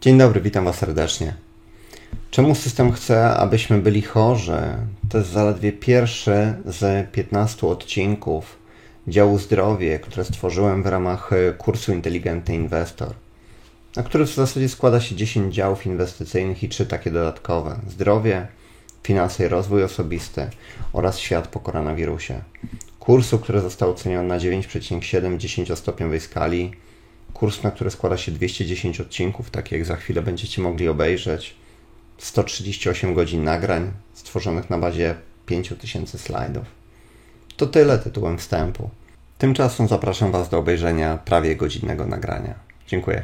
Dzień dobry, witam Was serdecznie. Czemu system chce, abyśmy byli chorzy? To jest zaledwie pierwszy z 15 odcinków działu zdrowie, które stworzyłem w ramach kursu Inteligentny Inwestor, na który w zasadzie składa się 10 działów inwestycyjnych i 3 takie dodatkowe: zdrowie, finanse i rozwój osobisty oraz świat po koronawirusie. Kursu, który został oceniony na 9,7 w 10-stopniowej skali. Kurs, na który składa się 210 odcinków, tak jak za chwilę będziecie mogli obejrzeć. 138 godzin nagrań stworzonych na bazie 5000 slajdów. To tyle tytułem wstępu. Tymczasem zapraszam Was do obejrzenia prawie godzinnego nagrania. Dziękuję.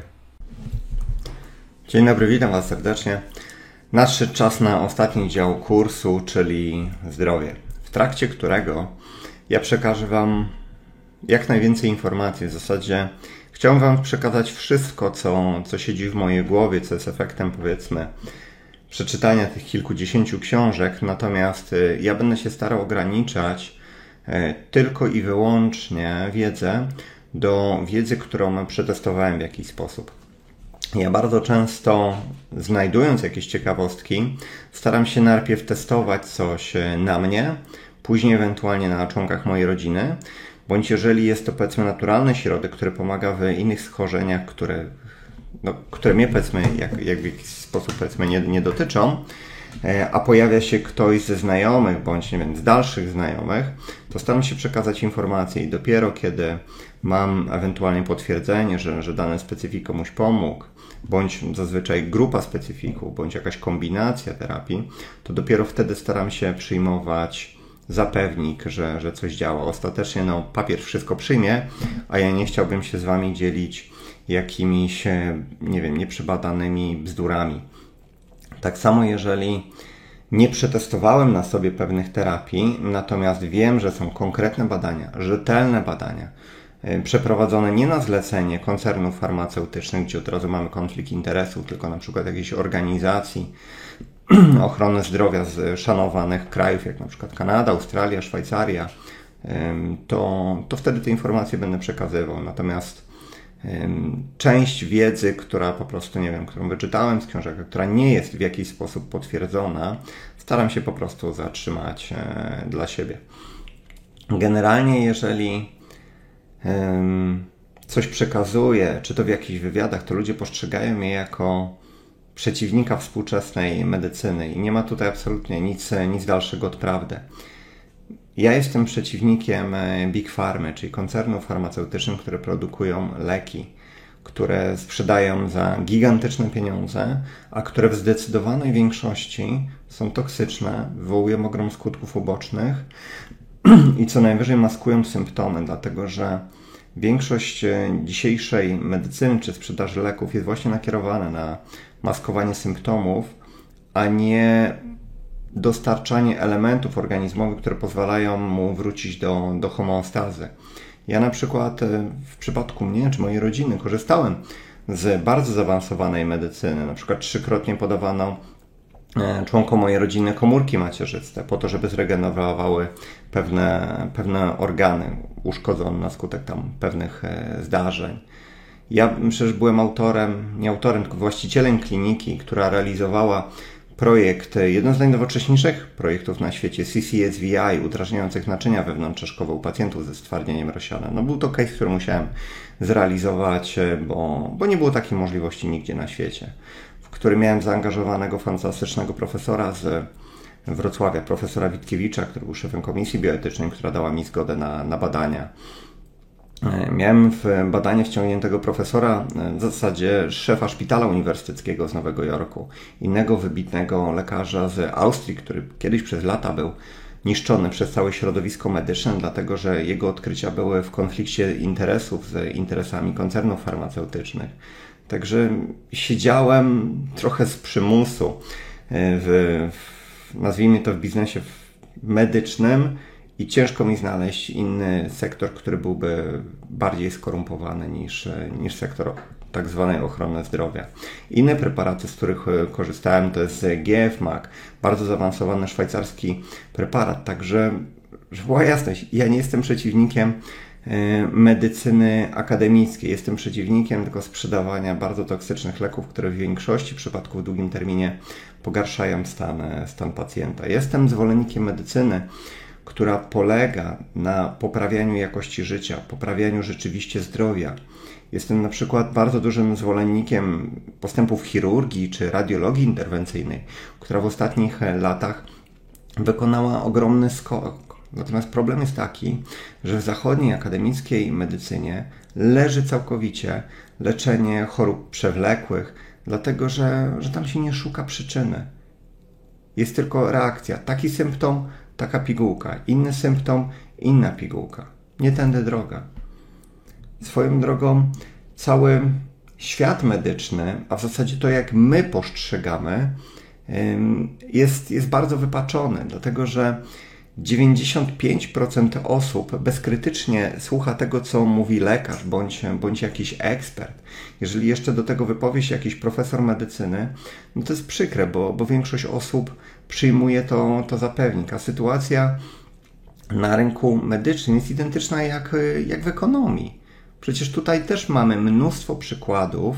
Dzień dobry, witam Was serdecznie. Nadszedł czas na ostatni dział kursu, czyli zdrowie, w trakcie którego ja przekażę Wam jak najwięcej informacji. W zasadzie chciałbym Wam przekazać wszystko, co siedzi w mojej głowie, co jest efektem, powiedzmy, przeczytania tych kilkudziesięciu książek, natomiast ja będę się starał ograniczać tylko i wyłącznie wiedzę do wiedzy, którą przetestowałem w jakiś sposób. Ja bardzo często, znajdując jakieś ciekawostki, staram się najpierw testować coś na mnie, później ewentualnie na członkach mojej rodziny, bądź jeżeli jest to, powiedzmy, naturalny środek, który pomaga w innych schorzeniach, które mnie, powiedzmy, jak w jakiś sposób, powiedzmy, nie dotyczą, a pojawia się ktoś ze znajomych, bądź nie wiem, z dalszych znajomych, to staram się przekazać informacje i dopiero kiedy mam ewentualnie potwierdzenie, że dany specyfik komuś pomógł, bądź zazwyczaj grupa specyfików, bądź jakaś kombinacja terapii, to dopiero wtedy staram się przyjmować za pewnik, że coś działa. Ostatecznie papier wszystko przyjmie, a ja nie chciałbym się z Wami dzielić jakimiś, nie wiem, nieprzebadanymi bzdurami. Tak samo jeżeli nie przetestowałem na sobie pewnych terapii, natomiast wiem, że są konkretne badania, rzetelne badania, przeprowadzone nie na zlecenie koncernów farmaceutycznych, gdzie od razu mamy konflikt interesów, tylko na przykład jakiejś organizacji ochrony zdrowia z szanowanych krajów, jak na przykład Kanada, Australia, Szwajcaria, to wtedy te informacje będę przekazywał. Natomiast część wiedzy, która po prostu, nie wiem, którą wyczytałem z książek, która nie jest w jakiś sposób potwierdzona, staram się po prostu zatrzymać dla siebie. Generalnie, jeżeli coś przekazuję, czy to w jakichś wywiadach, to ludzie postrzegają mnie jako przeciwnika współczesnej medycyny i nie ma tutaj absolutnie nic dalszego od prawdy. Ja jestem przeciwnikiem Big Pharmy, czyli koncernów farmaceutycznych, które produkują leki, które sprzedają za gigantyczne pieniądze, a które w zdecydowanej większości są toksyczne, wywołują ogrom skutków ubocznych i co najwyżej maskują symptomy, dlatego że większość dzisiejszej medycyny czy sprzedaży leków jest właśnie nakierowana na maskowanie symptomów, a nie dostarczanie elementów organizmowych, które pozwalają mu wrócić do homeostazy. Ja na przykład w przypadku mnie czy mojej rodziny korzystałem z bardzo zaawansowanej medycyny. Na przykład 3-krotnie podawano członkom mojej rodziny komórki macierzyste po to, żeby zregenerowały pewne organy uszkodzone na skutek tam pewnych zdarzeń. Ja przecież byłem tylko właścicielem kliniki, która realizowała projekt, jeden z najnowocześniejszych projektów na świecie, CCSVI, udrażniających naczynia wewnątrzczaszkowe u pacjentów ze stwardnieniem rozsianem. Był to case, który musiałem zrealizować, bo nie było takiej możliwości nigdzie na świecie, w którym miałem zaangażowanego fantastycznego profesora z Wrocławia, profesora Witkiewicza, który był szefem komisji bioetycznej, która dała mi zgodę na badania. Miałem w badanie wciągniętego profesora, w zasadzie szefa szpitala uniwersyteckiego z Nowego Jorku, innego wybitnego lekarza z Austrii, który kiedyś przez lata był niszczony przez całe środowisko medyczne, dlatego że jego odkrycia były w konflikcie interesów z interesami koncernów farmaceutycznych. Także siedziałem trochę z przymusu nazwijmy to, w biznesie medycznym i ciężko mi znaleźć inny sektor, który byłby bardziej skorumpowany niż sektor tak zwanej ochrony zdrowia. Inne preparaty, z których korzystałem, to jest GFMAC, bardzo zaawansowany szwajcarski preparat, także żeby była jasność, ja nie jestem przeciwnikiem medycyny akademickiej. Jestem przeciwnikiem tego sprzedawania bardzo toksycznych leków, które w większości przypadków w długim terminie pogarszają stan pacjenta. Jestem zwolennikiem medycyny, która polega na poprawianiu jakości życia, poprawianiu rzeczywiście zdrowia. Jestem na przykład bardzo dużym zwolennikiem postępów chirurgii czy radiologii interwencyjnej, która w ostatnich latach wykonała ogromny skok. Natomiast problem jest taki, że w zachodniej akademickiej medycynie leży całkowicie leczenie chorób przewlekłych, dlatego że tam się nie szuka przyczyny. Jest tylko reakcja. Taki symptom, taka pigułka. Inny symptom, inna pigułka. Nie tędy droga. Swoją drogą cały świat medyczny, a w zasadzie to jak my postrzegamy, jest bardzo wypaczony, dlatego że 95% osób bezkrytycznie słucha tego, co mówi lekarz bądź jakiś ekspert. Jeżeli jeszcze do tego wypowie się jakiś profesor medycyny, no to jest przykre, bo większość osób przyjmuje to za pewnik, a sytuacja na rynku medycznym jest identyczna jak w ekonomii. Przecież tutaj też mamy mnóstwo przykładów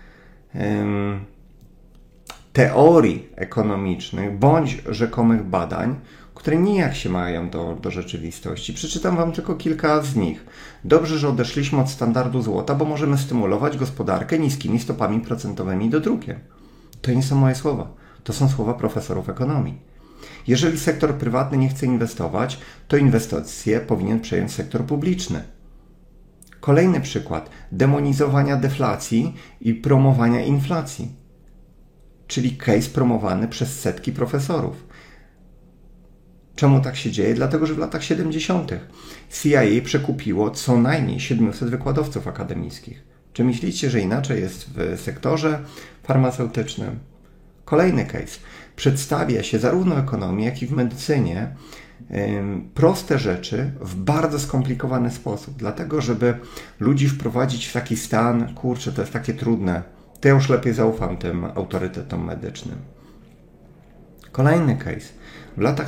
teorii ekonomicznych bądź rzekomych badań, które nijak się mają do rzeczywistości. Przeczytam Wam tylko kilka z nich. Dobrze, że odeszliśmy od standardu złota, bo możemy stymulować gospodarkę niskimi stopami procentowymi dodrukiem. To nie są moje słowa. To są słowa profesorów ekonomii. Jeżeli sektor prywatny nie chce inwestować, to inwestycje powinien przejąć sektor publiczny. Kolejny przykład. Demonizowania deflacji i promowania inflacji. Czyli case promowany przez setki profesorów. Czemu tak się dzieje? Dlatego, że w latach 70. CIA przekupiło co najmniej 700 wykładowców akademickich. Czy myślicie, że inaczej jest w sektorze farmaceutycznym? Kolejny case. Przedstawia się zarówno w ekonomii, jak i w medycynie proste rzeczy w bardzo skomplikowany sposób. Dlatego, żeby ludzi wprowadzić w taki stan, kurczę, to jest takie trudne, to ja już lepiej zaufam tym autorytetom medycznym. Kolejny case. W latach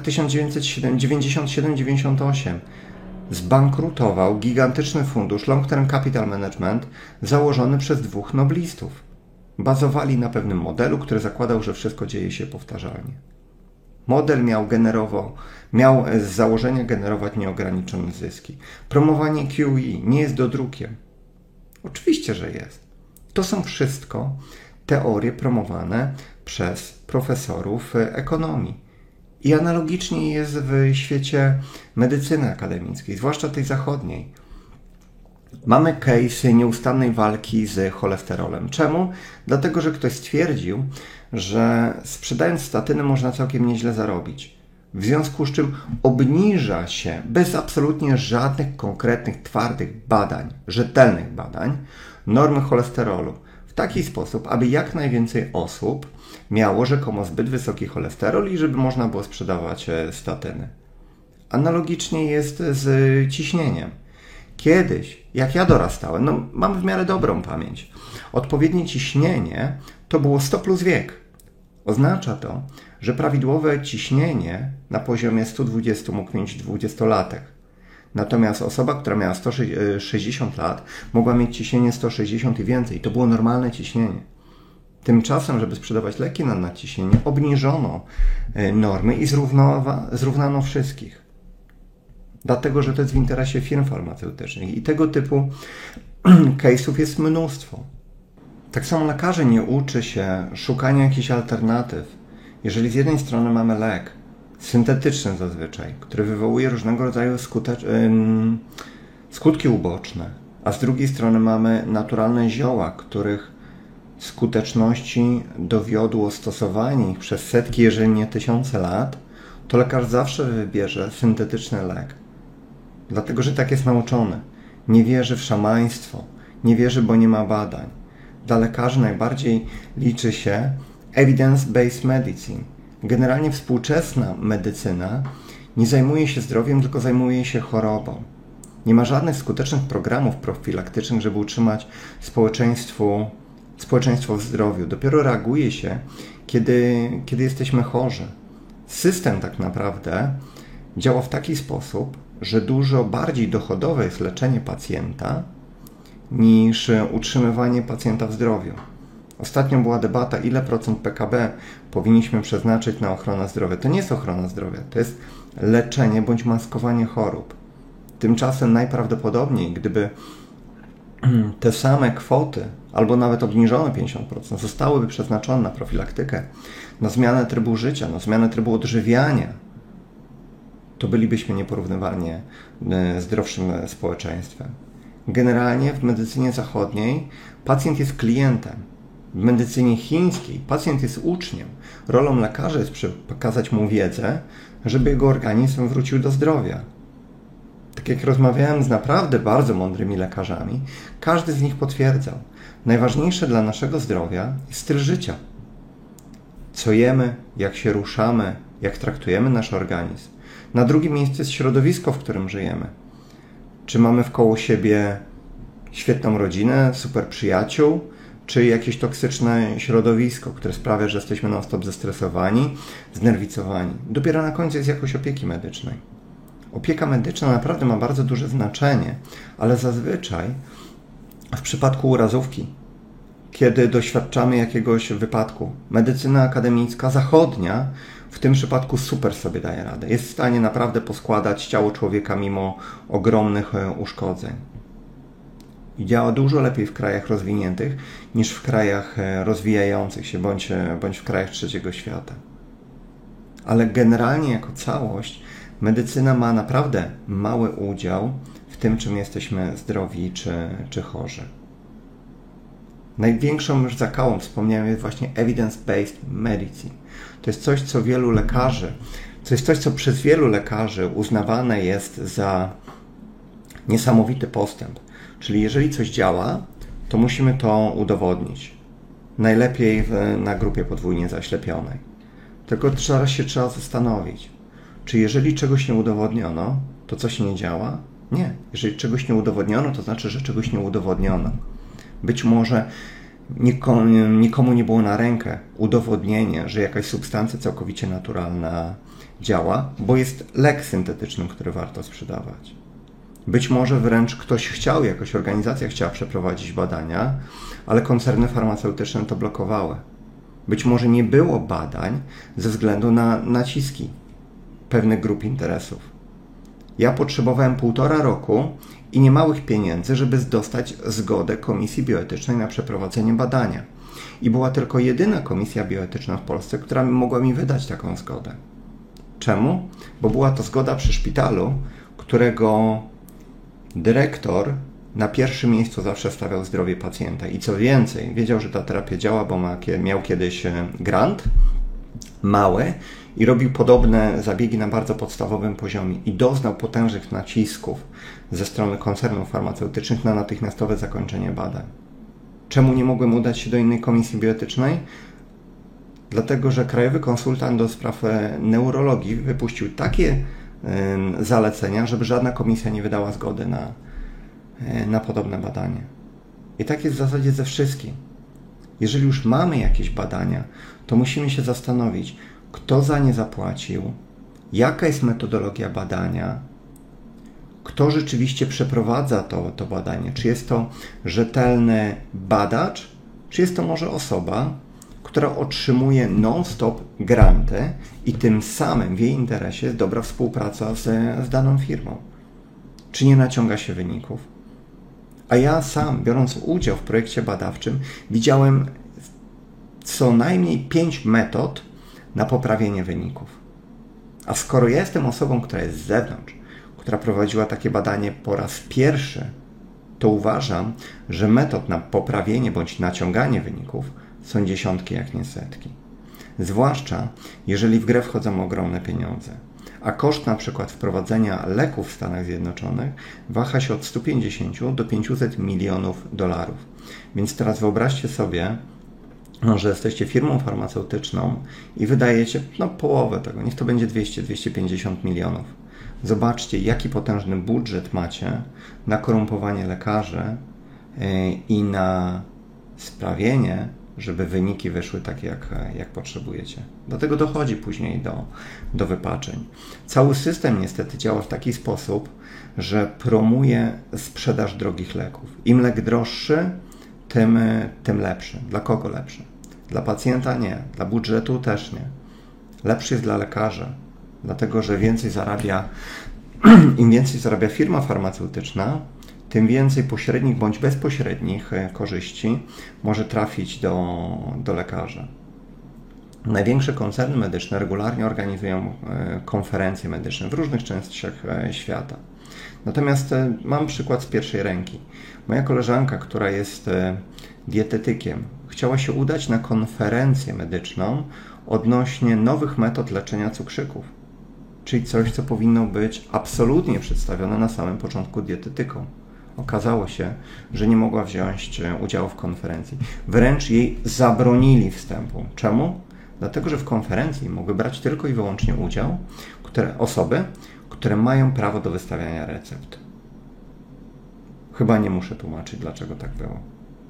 1997-98 zbankrutował gigantyczny fundusz Long Term Capital Management założony przez dwóch noblistów. Bazowali na pewnym modelu, który zakładał, że wszystko dzieje się powtarzalnie. Model miał z założenia generować nieograniczone zyski. Promowanie QE nie jest dodrukiem. Oczywiście, że jest. To są wszystko teorie promowane przez profesorów ekonomii. I analogicznie jest w świecie medycyny akademickiej, zwłaszcza tej zachodniej. Mamy case nieustannej walki z cholesterolem. Czemu? Dlatego, że ktoś stwierdził, że sprzedając statyny można całkiem nieźle zarobić. W związku z czym obniża się bez absolutnie żadnych konkretnych, twardych badań, rzetelnych badań, normy cholesterolu w taki sposób, aby jak najwięcej osób miało rzekomo zbyt wysoki cholesterol i żeby można było sprzedawać statyny. Analogicznie jest z ciśnieniem. Kiedyś, jak ja dorastałem, mam w miarę dobrą pamięć, odpowiednie ciśnienie to było 100 plus wiek. Oznacza to, że prawidłowe ciśnienie na poziomie 120 mógł mieć 20-latek. Natomiast osoba, która miała 160 lat, mogła mieć ciśnienie 160 i więcej. To było normalne ciśnienie. Tymczasem, żeby sprzedawać leki na nadciśnienie, obniżono normy i zrównano wszystkich. Dlatego, że to jest w interesie firm farmaceutycznych i tego typu case'ów jest mnóstwo. Tak samo lekarze nie uczy się szukania jakichś alternatyw. Jeżeli z jednej strony mamy lek, syntetyczny zazwyczaj, który wywołuje różnego rodzaju skutki uboczne, a z drugiej strony mamy naturalne zioła, których skuteczności dowiodło stosowanie ich przez setki, jeżeli nie tysiące lat, to lekarz zawsze wybierze syntetyczny lek. Dlatego, że tak jest nauczony. Nie wierzy w szamaństwo, nie wierzy, bo nie ma badań. Dla lekarzy najbardziej liczy się evidence-based medicine. Generalnie współczesna medycyna nie zajmuje się zdrowiem, tylko zajmuje się chorobą. Nie ma żadnych skutecznych programów profilaktycznych, żeby utrzymać społeczeństwo w zdrowiu. Dopiero reaguje się, kiedy jesteśmy chorzy. System tak naprawdę działa w taki sposób, że dużo bardziej dochodowe jest leczenie pacjenta niż utrzymywanie pacjenta w zdrowiu. Ostatnio była debata, ile procent PKB powinniśmy przeznaczyć na ochronę zdrowia. To nie jest ochrona zdrowia, to jest leczenie bądź maskowanie chorób. Tymczasem najprawdopodobniej, gdyby te same kwoty, albo nawet obniżone 50%, zostałyby przeznaczone na profilaktykę, na zmianę trybu życia, na zmianę trybu odżywiania, to bylibyśmy nieporównywalnie zdrowszym społeczeństwem. Generalnie w medycynie zachodniej pacjent jest klientem. W medycynie chińskiej pacjent jest uczniem. Rolą lekarza jest przekazać mu wiedzę, żeby jego organizm wrócił do zdrowia. Tak jak rozmawiałem z naprawdę bardzo mądrymi lekarzami, każdy z nich potwierdzał, najważniejsze dla naszego zdrowia jest styl życia. Co jemy, jak się ruszamy, jak traktujemy nasz organizm. Na drugim miejscu jest środowisko, w którym żyjemy. Czy mamy wkoło siebie świetną rodzinę, super przyjaciół, czy jakieś toksyczne środowisko, które sprawia, że jesteśmy non-stop zestresowani, znerwicowani. Dopiero na końcu jest jakość opieki medycznej. Opieka medyczna naprawdę ma bardzo duże znaczenie, ale zazwyczaj w przypadku urazówki, kiedy doświadczamy jakiegoś wypadku, medycyna akademicka zachodnia w tym przypadku super sobie daje radę. Jest w stanie naprawdę poskładać ciało człowieka mimo ogromnych uszkodzeń. I działa dużo lepiej w krajach rozwiniętych niż w krajach rozwijających się bądź w krajach trzeciego świata. Ale generalnie jako całość medycyna ma naprawdę mały udział w tym, czym jesteśmy zdrowi czy chorzy. Największą już zakałą, wspomniałem, jest właśnie evidence-based medicine. To jest coś, co przez wielu lekarzy uznawane jest za niesamowity postęp. Czyli jeżeli coś działa, to musimy to udowodnić. Najlepiej na grupie podwójnie zaślepionej. Tylko trzeba zastanowić, czy jeżeli czegoś nie udowodniono, to coś nie działa? Nie. Jeżeli czegoś nie udowodniono, to znaczy, że czegoś nie udowodniono. Być może nikomu nie było na rękę udowodnienie, że jakaś substancja całkowicie naturalna działa, bo jest lek syntetyczny, który warto sprzedawać. Być może wręcz jakaś organizacja chciała przeprowadzić badania, ale koncerny farmaceutyczne to blokowały. Być może nie było badań ze względu na naciski pewnych grup interesów. Ja potrzebowałem 1,5 roku i niemałych pieniędzy, żeby dostać zgodę Komisji Bioetycznej na przeprowadzenie badania. I była tylko jedyna komisja bioetyczna w Polsce, która mogła mi wydać taką zgodę. Czemu? Bo była to zgoda przy szpitalu, którego dyrektor na pierwszym miejscu zawsze stawiał zdrowie pacjenta. I co więcej, wiedział, że ta terapia działa, bo miał kiedyś grant mały i robił podobne zabiegi na bardzo podstawowym poziomie i doznał potężnych nacisków ze strony koncernów farmaceutycznych na natychmiastowe zakończenie badań. Czemu nie mogłem udać się do innej komisji bioetycznej? Dlatego, że krajowy konsultant do spraw neurologii wypuścił takie zalecenia, żeby żadna komisja nie wydała zgody na podobne badanie. I tak jest w zasadzie ze wszystkim. Jeżeli już mamy jakieś badania, to musimy się zastanowić, kto za nie zapłacił, jaka jest metodologia badania, kto rzeczywiście przeprowadza to badanie. Czy jest to rzetelny badacz, czy jest to może osoba, która otrzymuje non-stop granty i tym samym w jej interesie jest dobra współpraca z daną firmą. Czy nie naciąga się wyników? A ja sam, biorąc udział w projekcie badawczym, widziałem co najmniej 5 metod na poprawienie wyników. A skoro ja jestem osobą, która jest z zewnątrz, która prowadziła takie badanie po raz pierwszy, to uważam, że metod na poprawienie bądź naciąganie wyników są dziesiątki, jak nie setki. Zwłaszcza, jeżeli w grę wchodzą ogromne pieniądze. A koszt na przykład wprowadzenia leków w Stanach Zjednoczonych waha się od 150 do 500 milionów dolarów. Więc teraz wyobraźcie sobie, że jesteście firmą farmaceutyczną i wydajecie połowę tego, niech to będzie 200-250 milionów. Zobaczcie, jaki potężny budżet macie na korumpowanie lekarzy i na sprawienie, żeby wyniki wyszły tak, jak potrzebujecie. Do tego dochodzi później do wypaczeń. Cały system niestety działa w taki sposób, że promuje sprzedaż drogich leków. Im lek droższy, tym lepszy. Dla kogo lepszy? Dla pacjenta nie, dla budżetu też nie. Lepszy jest dla lekarza, dlatego że im więcej zarabia firma farmaceutyczna, tym więcej pośrednich bądź bezpośrednich korzyści może trafić do lekarza. Największe koncerny medyczne regularnie organizują konferencje medyczne w różnych częściach świata. Natomiast mam przykład z pierwszej ręki. Moja koleżanka, która jest dietetykiem, chciała się udać na konferencję medyczną odnośnie nowych metod leczenia cukrzyków. Czyli coś, co powinno być absolutnie przedstawione na samym początku dietetykom. Okazało się, że nie mogła wziąć udziału w konferencji. Wręcz jej zabronili wstępu. Czemu? Dlatego, że w konferencji mogły brać tylko i wyłącznie udział osoby, które mają prawo do wystawiania recept. Chyba nie muszę tłumaczyć, dlaczego tak było.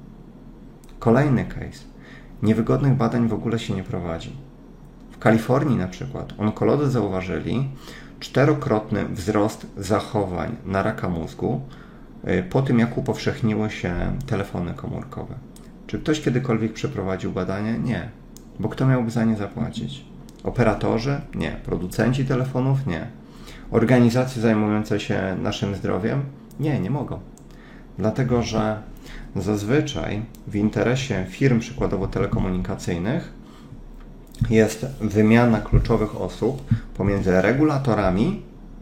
Kolejny case. Niewygodnych badań w ogóle się nie prowadzi. W Kalifornii na przykład onkolodzy zauważyli 4-krotny wzrost zachowań na raka mózgu po tym, jak upowszechniły się telefony komórkowe. Czy ktoś kiedykolwiek przeprowadził badania? Nie. Bo kto miałby za nie zapłacić? Operatorzy? Nie. Producenci telefonów? Nie. Organizacje zajmujące się naszym zdrowiem? Nie mogą. Dlatego, że zazwyczaj w interesie firm przykładowo telekomunikacyjnych jest wymiana kluczowych osób pomiędzy regulatorami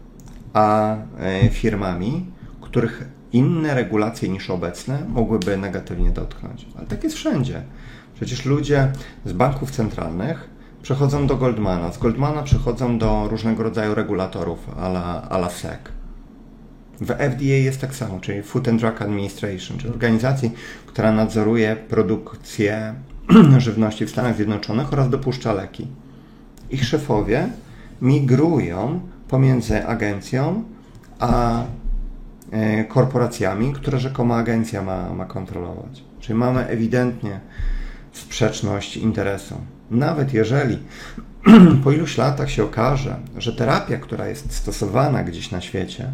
a firmami, których inne regulacje niż obecne mogłyby negatywnie dotknąć. Ale tak jest wszędzie. Przecież ludzie z banków centralnych przechodzą do Goldmana, z Goldmana przechodzą do różnego rodzaju regulatorów a la SEC. W FDA jest tak samo, czyli Food and Drug Administration, czyli organizacji, która nadzoruje produkcję żywności w Stanach Zjednoczonych oraz dopuszcza leki. Ich szefowie migrują pomiędzy agencją a korporacjami, które rzekomo agencja ma kontrolować. Czyli mamy ewidentnie sprzeczność interesu. Nawet jeżeli po iluś latach się okaże, że terapia, która jest stosowana gdzieś na świecie,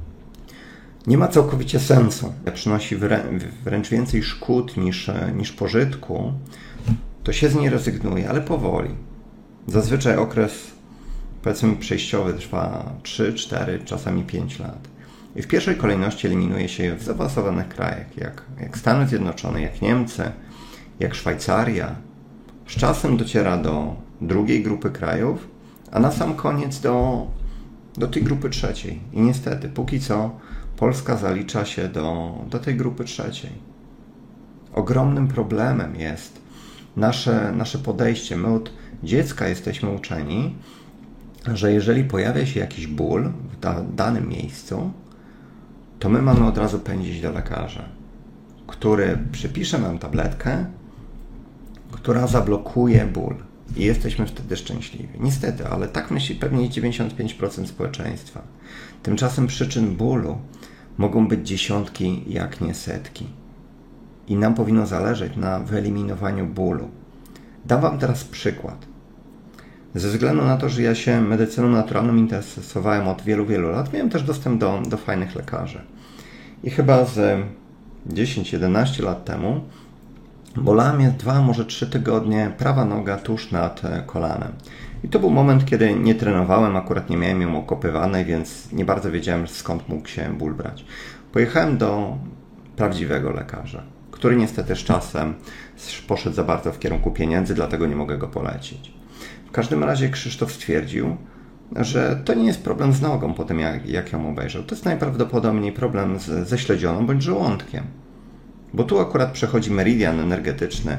nie ma całkowicie sensu, przynosi wręcz więcej szkód niż pożytku, to się z niej rezygnuje, ale powoli. Zazwyczaj okres, powiedzmy, przejściowy trwa 3, 4, czasami 5 lat. I w pierwszej kolejności eliminuje się je w zaawansowanych krajach, jak Stany Zjednoczone, jak Niemcy, jak Szwajcaria. Z czasem dociera do drugiej grupy krajów, a na sam koniec do tej grupy trzeciej. I niestety, póki co, Polska zalicza się do tej grupy trzeciej. Ogromnym problemem jest nasze podejście. My od dziecka jesteśmy uczeni, że jeżeli pojawia się jakiś ból w danym miejscu, to my mamy od razu pędzić do lekarza, który przypisze nam tabletkę, która zablokuje ból. I jesteśmy wtedy szczęśliwi. Niestety, ale tak myśli pewnie 95% społeczeństwa. Tymczasem przyczyn bólu mogą być dziesiątki, jak nie setki. I nam powinno zależeć na wyeliminowaniu bólu. Dam Wam teraz przykład. Ze względu na to, że ja się medycyną naturalną interesowałem od wielu, wielu lat, miałem też dostęp do fajnych lekarzy. I chyba z 10-11 lat temu bolała mnie 2, może 3 tygodnie prawa noga tuż nad kolanem. I to był moment, kiedy nie trenowałem, akurat nie miałem ją okopywanej, więc nie bardzo wiedziałem, skąd mógł się ból brać. Pojechałem do prawdziwego lekarza, który niestety z czasem poszedł za bardzo w kierunku pieniędzy, dlatego nie mogę go polecić. W każdym razie Krzysztof stwierdził, że to nie jest problem z nogą po tym, jak ją obejrzał. To jest najprawdopodobniej problem ze śledzioną bądź żołądkiem. Bo tu akurat przechodzi meridian energetyczny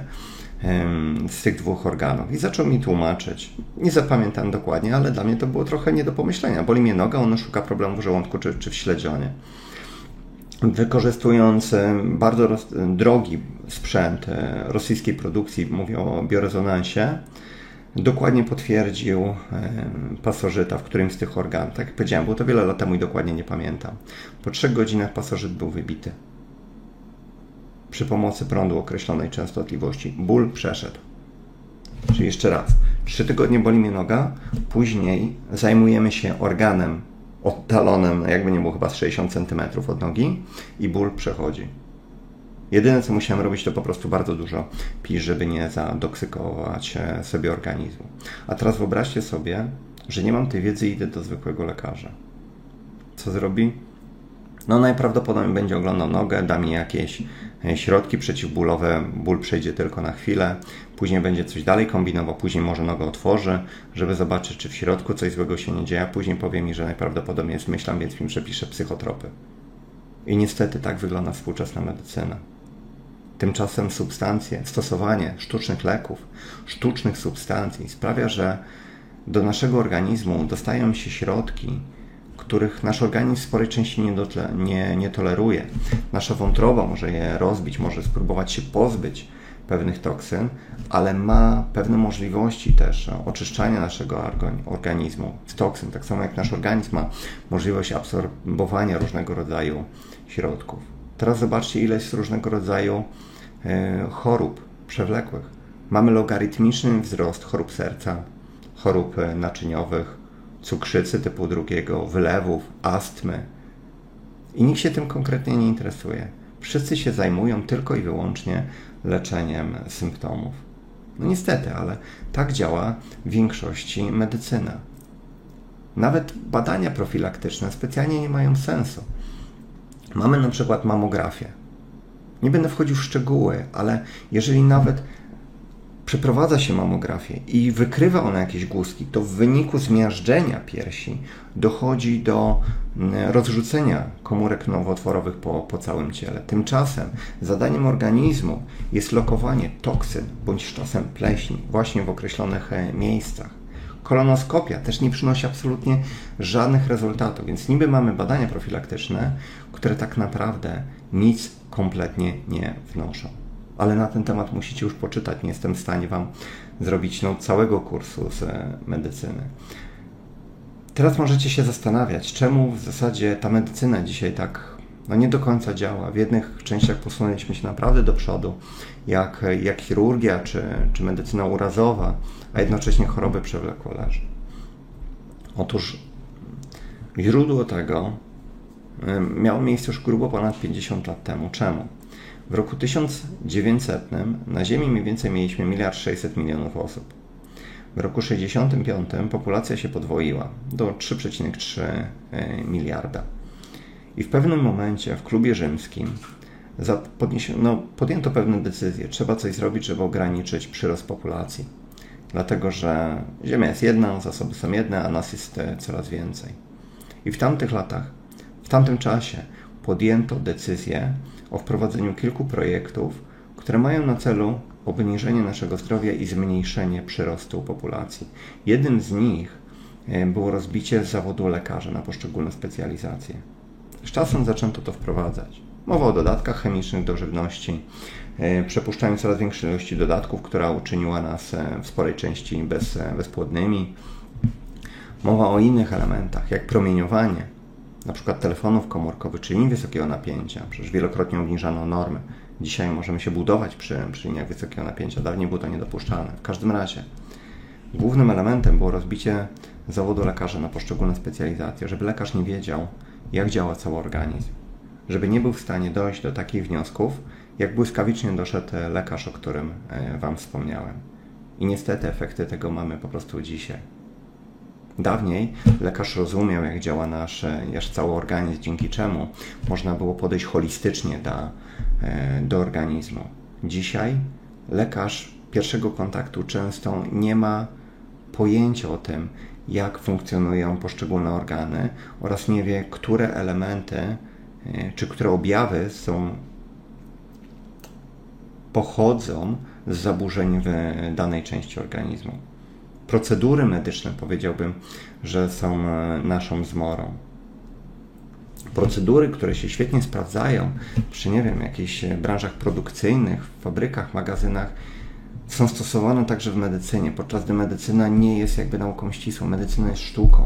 z tych dwóch organów. I zaczął mi tłumaczyć. Nie zapamiętam dokładnie, ale dla mnie to było trochę nie do pomyślenia. Boli mnie noga, on szuka problemu w żołądku czy w śledzionie. Wykorzystując bardzo drogi sprzęt rosyjskiej produkcji, mówię o biorezonansie, dokładnie potwierdził pasożyta w którymś z tych organów. Tak jak powiedziałem, było to wiele lat temu i dokładnie nie pamiętam. Po 3 godzinach pasożyt był wybity. przy pomocy prądu określonej częstotliwości. Ból przeszedł. Czyli jeszcze raz, 3 tygodnie boli mnie noga, później zajmujemy się organem oddalonym, jakby nie było, chyba z 60 cm od nogi i ból przechodzi. Jedyne, co musiałem robić, to po prostu bardzo dużo pić, żeby nie zadoksykować sobie organizmu. A teraz wyobraźcie sobie, że nie mam tej wiedzy i idę do zwykłego lekarza. Co zrobi? No najprawdopodobniej będzie oglądał nogę, da mi jakieś środki przeciwbólowe, ból przejdzie tylko na chwilę, później będzie coś dalej kombinował, później może nogę otworzy, żeby zobaczyć, czy w środku coś złego się nie dzieje, a później powie mi, że najprawdopodobniej jest myślą, więc mi przepisze psychotropy. I niestety tak wygląda współczesna medycyna. Tymczasem substancje, stosowanie sztucznych leków, sztucznych substancji sprawia, że do naszego organizmu dostają się środki, których nasz organizm w sporej części nie toleruje. Nasza wątroba może je rozbić, może spróbować się pozbyć pewnych toksyn, ale ma pewne możliwości też oczyszczania naszego organizmu z toksyn, tak samo jak nasz organizm ma możliwość absorbowania różnego rodzaju środków. Teraz zobaczcie, ile jest różnego rodzaju chorób przewlekłych. Mamy logarytmiczny wzrost chorób serca, chorób naczyniowych, cukrzycy typu 2, wylewów, astmy. I nikt się tym konkretnie nie interesuje. Wszyscy się zajmują tylko i wyłącznie leczeniem symptomów. No niestety, ale tak działa w większości medycyna. Nawet badania profilaktyczne specjalnie nie mają sensu. Mamy na przykład mamografię. Nie będę wchodził w szczegóły, ale jeżeli nawet przeprowadza się mamografię i wykrywa ona jakieś guzki, to w wyniku zmiażdżenia piersi dochodzi do rozrzucenia komórek nowotworowych po całym ciele. Tymczasem zadaniem organizmu jest lokowanie toksyn bądź czasem pleśni właśnie w określonych miejscach. Kolonoskopia też nie przynosi absolutnie żadnych rezultatów, więc niby mamy badania profilaktyczne, które tak naprawdę nic kompletnie nie wnoszą. Ale na ten temat musicie już poczytać. Nie jestem w stanie Wam zrobić całego kursu z medycyny. Teraz możecie się zastanawiać, czemu w zasadzie ta medycyna dzisiaj tak nie do końca działa. W jednych częściach posunęliśmy się naprawdę do przodu, jak chirurgia czy medycyna urazowa, a jednocześnie choroby przewlekłe leży. Otóż źródło tego miało miejsce już grubo ponad 50 lat temu. Czemu? W roku 1900 na Ziemi mniej więcej mieliśmy 1,6 miliarda osób. W roku 1965 populacja się podwoiła do 3,3 miliarda. I w pewnym momencie w klubie rzymskim podjęto pewne decyzje. Trzeba coś zrobić, żeby ograniczyć przyrost populacji. Dlatego, że Ziemia jest jedna, zasoby są jedne, a nas jest coraz więcej. I w tamtych latach, w tamtym czasie podjęto decyzję o wprowadzeniu kilku projektów, które mają na celu obniżenie naszego zdrowia i zmniejszenie przyrostu populacji. Jednym z nich było rozbicie zawodu lekarza na poszczególne specjalizacje. Z czasem zaczęto to wprowadzać. Mowa o dodatkach chemicznych do żywności, przepuszczaniu coraz większej ilości dodatków, która uczyniła nas w sporej części bezpłodnymi. Mowa o innych elementach, jak promieniowanie, na przykład telefonów komórkowych czy linii wysokiego napięcia. Przecież wielokrotnie obniżano normy. Dzisiaj możemy się budować przy liniach wysokiego napięcia. Dawniej było to niedopuszczalne. W każdym razie głównym elementem było rozbicie zawodu lekarza na poszczególne specjalizacje, żeby lekarz nie wiedział, jak działa cały organizm. Żeby nie był w stanie dojść do takich wniosków, jak błyskawicznie doszedł lekarz, o którym Wam wspomniałem. I niestety efekty tego mamy po prostu dzisiaj. Dawniej lekarz rozumiał, jak działa nasz cały organizm, dzięki czemu można było podejść holistycznie do organizmu. Dzisiaj lekarz pierwszego kontaktu często nie ma pojęcia o tym, jak funkcjonują poszczególne organy oraz nie wie, które elementy czy które objawy pochodzą z zaburzeń w danej części organizmu. Procedury medyczne, powiedziałbym, że są naszą zmorą. Procedury, które się świetnie sprawdzają przy, jakichś branżach produkcyjnych, w fabrykach, magazynach, są stosowane także w medycynie, podczas gdy medycyna nie jest nauką ścisłą, medycyna jest sztuką.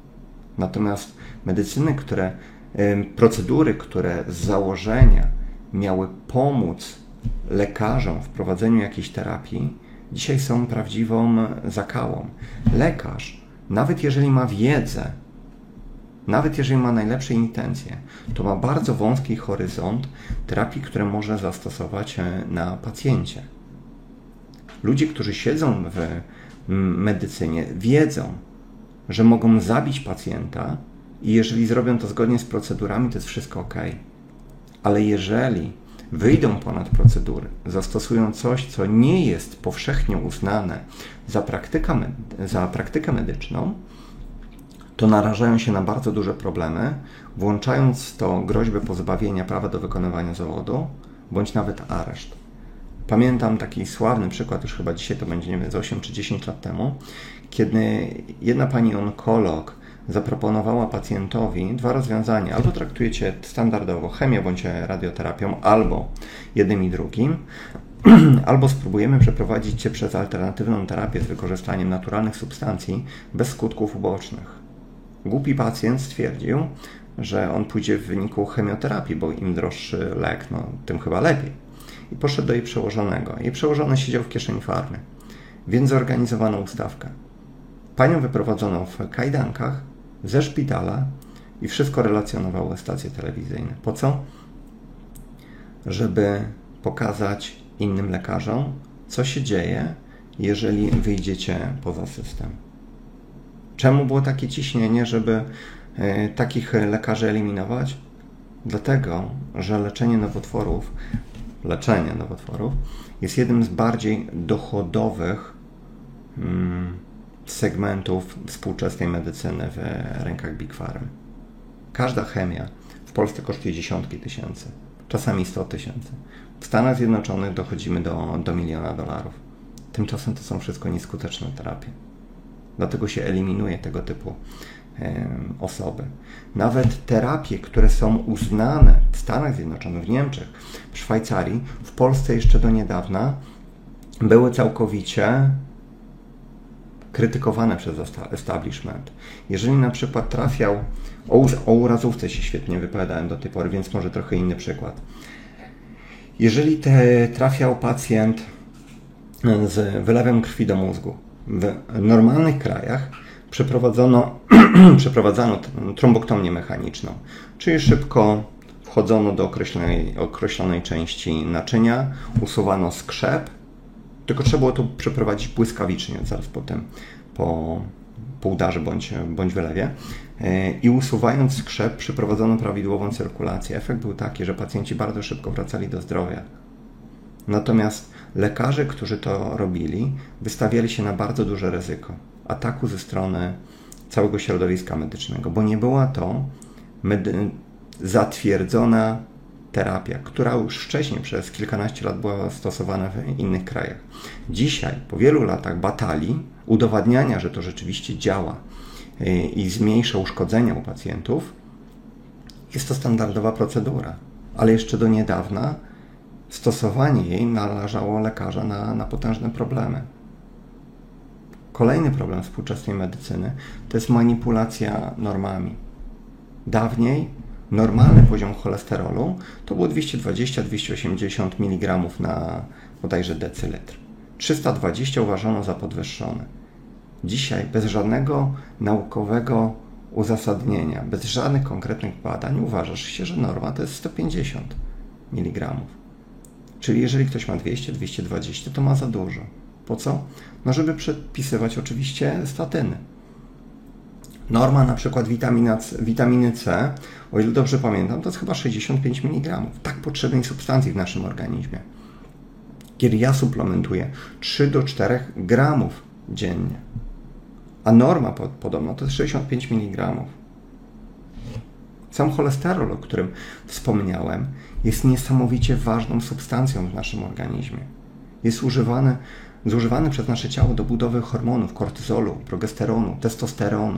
Natomiast procedury, które z założenia miały pomóc lekarzom w prowadzeniu jakiejś terapii, dzisiaj są prawdziwą zakałą. Lekarz, nawet jeżeli ma wiedzę, nawet jeżeli ma najlepsze intencje, to ma bardzo wąski horyzont terapii, które może zastosować na pacjencie. Ludzie, którzy siedzą w medycynie, wiedzą, że mogą zabić pacjenta i jeżeli zrobią to zgodnie z procedurami, to jest wszystko ok. Ale jeżeli wyjdą ponad procedury, zastosują coś, co nie jest powszechnie uznane za praktykę medyczną, to narażają się na bardzo duże problemy, włączając w to groźbę pozbawienia prawa do wykonywania zawodu, bądź nawet areszt. Pamiętam taki sławny przykład, już chyba dzisiaj to będzie, nie wiem, z 8 czy 10 lat temu, kiedy jedna pani onkolog zaproponowała pacjentowi dwa rozwiązania. Albo traktujecie standardowo chemię bądź radioterapią, albo jednym i drugim, albo spróbujemy przeprowadzić Cię przez alternatywną terapię z wykorzystaniem naturalnych substancji bez skutków ubocznych. Głupi pacjent stwierdził, że on pójdzie w wyniku chemioterapii, bo im droższy lek, tym chyba lepiej. I poszedł do jej przełożonego. Jej przełożony siedział w kieszeni farmy, więc zorganizowano ustawkę. Panią wyprowadzono w kajdankach ze szpitala i wszystko relacjonowało stacje telewizyjne. Po co? Żeby pokazać innym lekarzom, co się dzieje, jeżeli wyjdziecie poza system. Czemu było takie ciśnienie, żeby takich lekarzy eliminować? Dlatego, że leczenie nowotworów jest jednym z bardziej dochodowych segmentów współczesnej medycyny w rękach Big Pharmy. Każda chemia w Polsce kosztuje dziesiątki tysięcy, czasami 100 tysięcy. W Stanach Zjednoczonych dochodzimy do $1 miliona. Tymczasem to są wszystko nieskuteczne terapie. Dlatego się eliminuje tego typu osoby. Nawet terapie, które są uznane w Stanach Zjednoczonych, w Niemczech, w Szwajcarii, w Polsce jeszcze do niedawna były całkowicie krytykowane przez establishment. Jeżeli na przykład trafiał, o urazówce się świetnie wypowiadałem do tej pory, więc może trochę inny przykład. Jeżeli trafiał pacjent z wylewem krwi do mózgu, w normalnych krajach przeprowadzano trombektomię mechaniczną, czyli szybko wchodzono do określonej części naczynia, usuwano skrzep, tylko trzeba było to przeprowadzić błyskawicznie, zaraz potem po udarze bądź wylewie. I usuwając skrzep, przeprowadzono prawidłową cyrkulację. Efekt był taki, że pacjenci bardzo szybko wracali do zdrowia. Natomiast lekarze, którzy to robili, wystawiali się na bardzo duże ryzyko ataku ze strony całego środowiska medycznego, bo nie była to zatwierdzona terapia, która już wcześniej przez kilkanaście lat była stosowana w innych krajach. Dzisiaj, po wielu latach batalii, udowadniania, że to rzeczywiście działa i zmniejsza uszkodzenia u pacjentów, jest to standardowa procedura, ale jeszcze do niedawna stosowanie jej narażało lekarza na potężne problemy. Kolejny problem współczesnej medycyny to jest manipulacja normami. Dawniej normalny poziom cholesterolu to było 220-280 mg na bodajże decyletr. 320 uważano za podwyższone. Dzisiaj bez żadnego naukowego uzasadnienia, bez żadnych konkretnych badań uważa się, że norma to jest 150 mg. Czyli jeżeli ktoś ma 200-220, to ma za dużo. Po co? No żeby przedpisywać oczywiście statyny. Norma na przykład witaminy C, o ile dobrze pamiętam, to jest chyba 65 mg. Tak potrzebnej substancji w naszym organizmie. Kiedy ja suplementuję 3 do 4 gramów dziennie, a norma podobno to jest 65 mg. Sam cholesterol, o którym wspomniałem, jest niesamowicie ważną substancją w naszym organizmie. Jest zużywany przez nasze ciało do budowy hormonów, kortyzolu, progesteronu, testosteronu.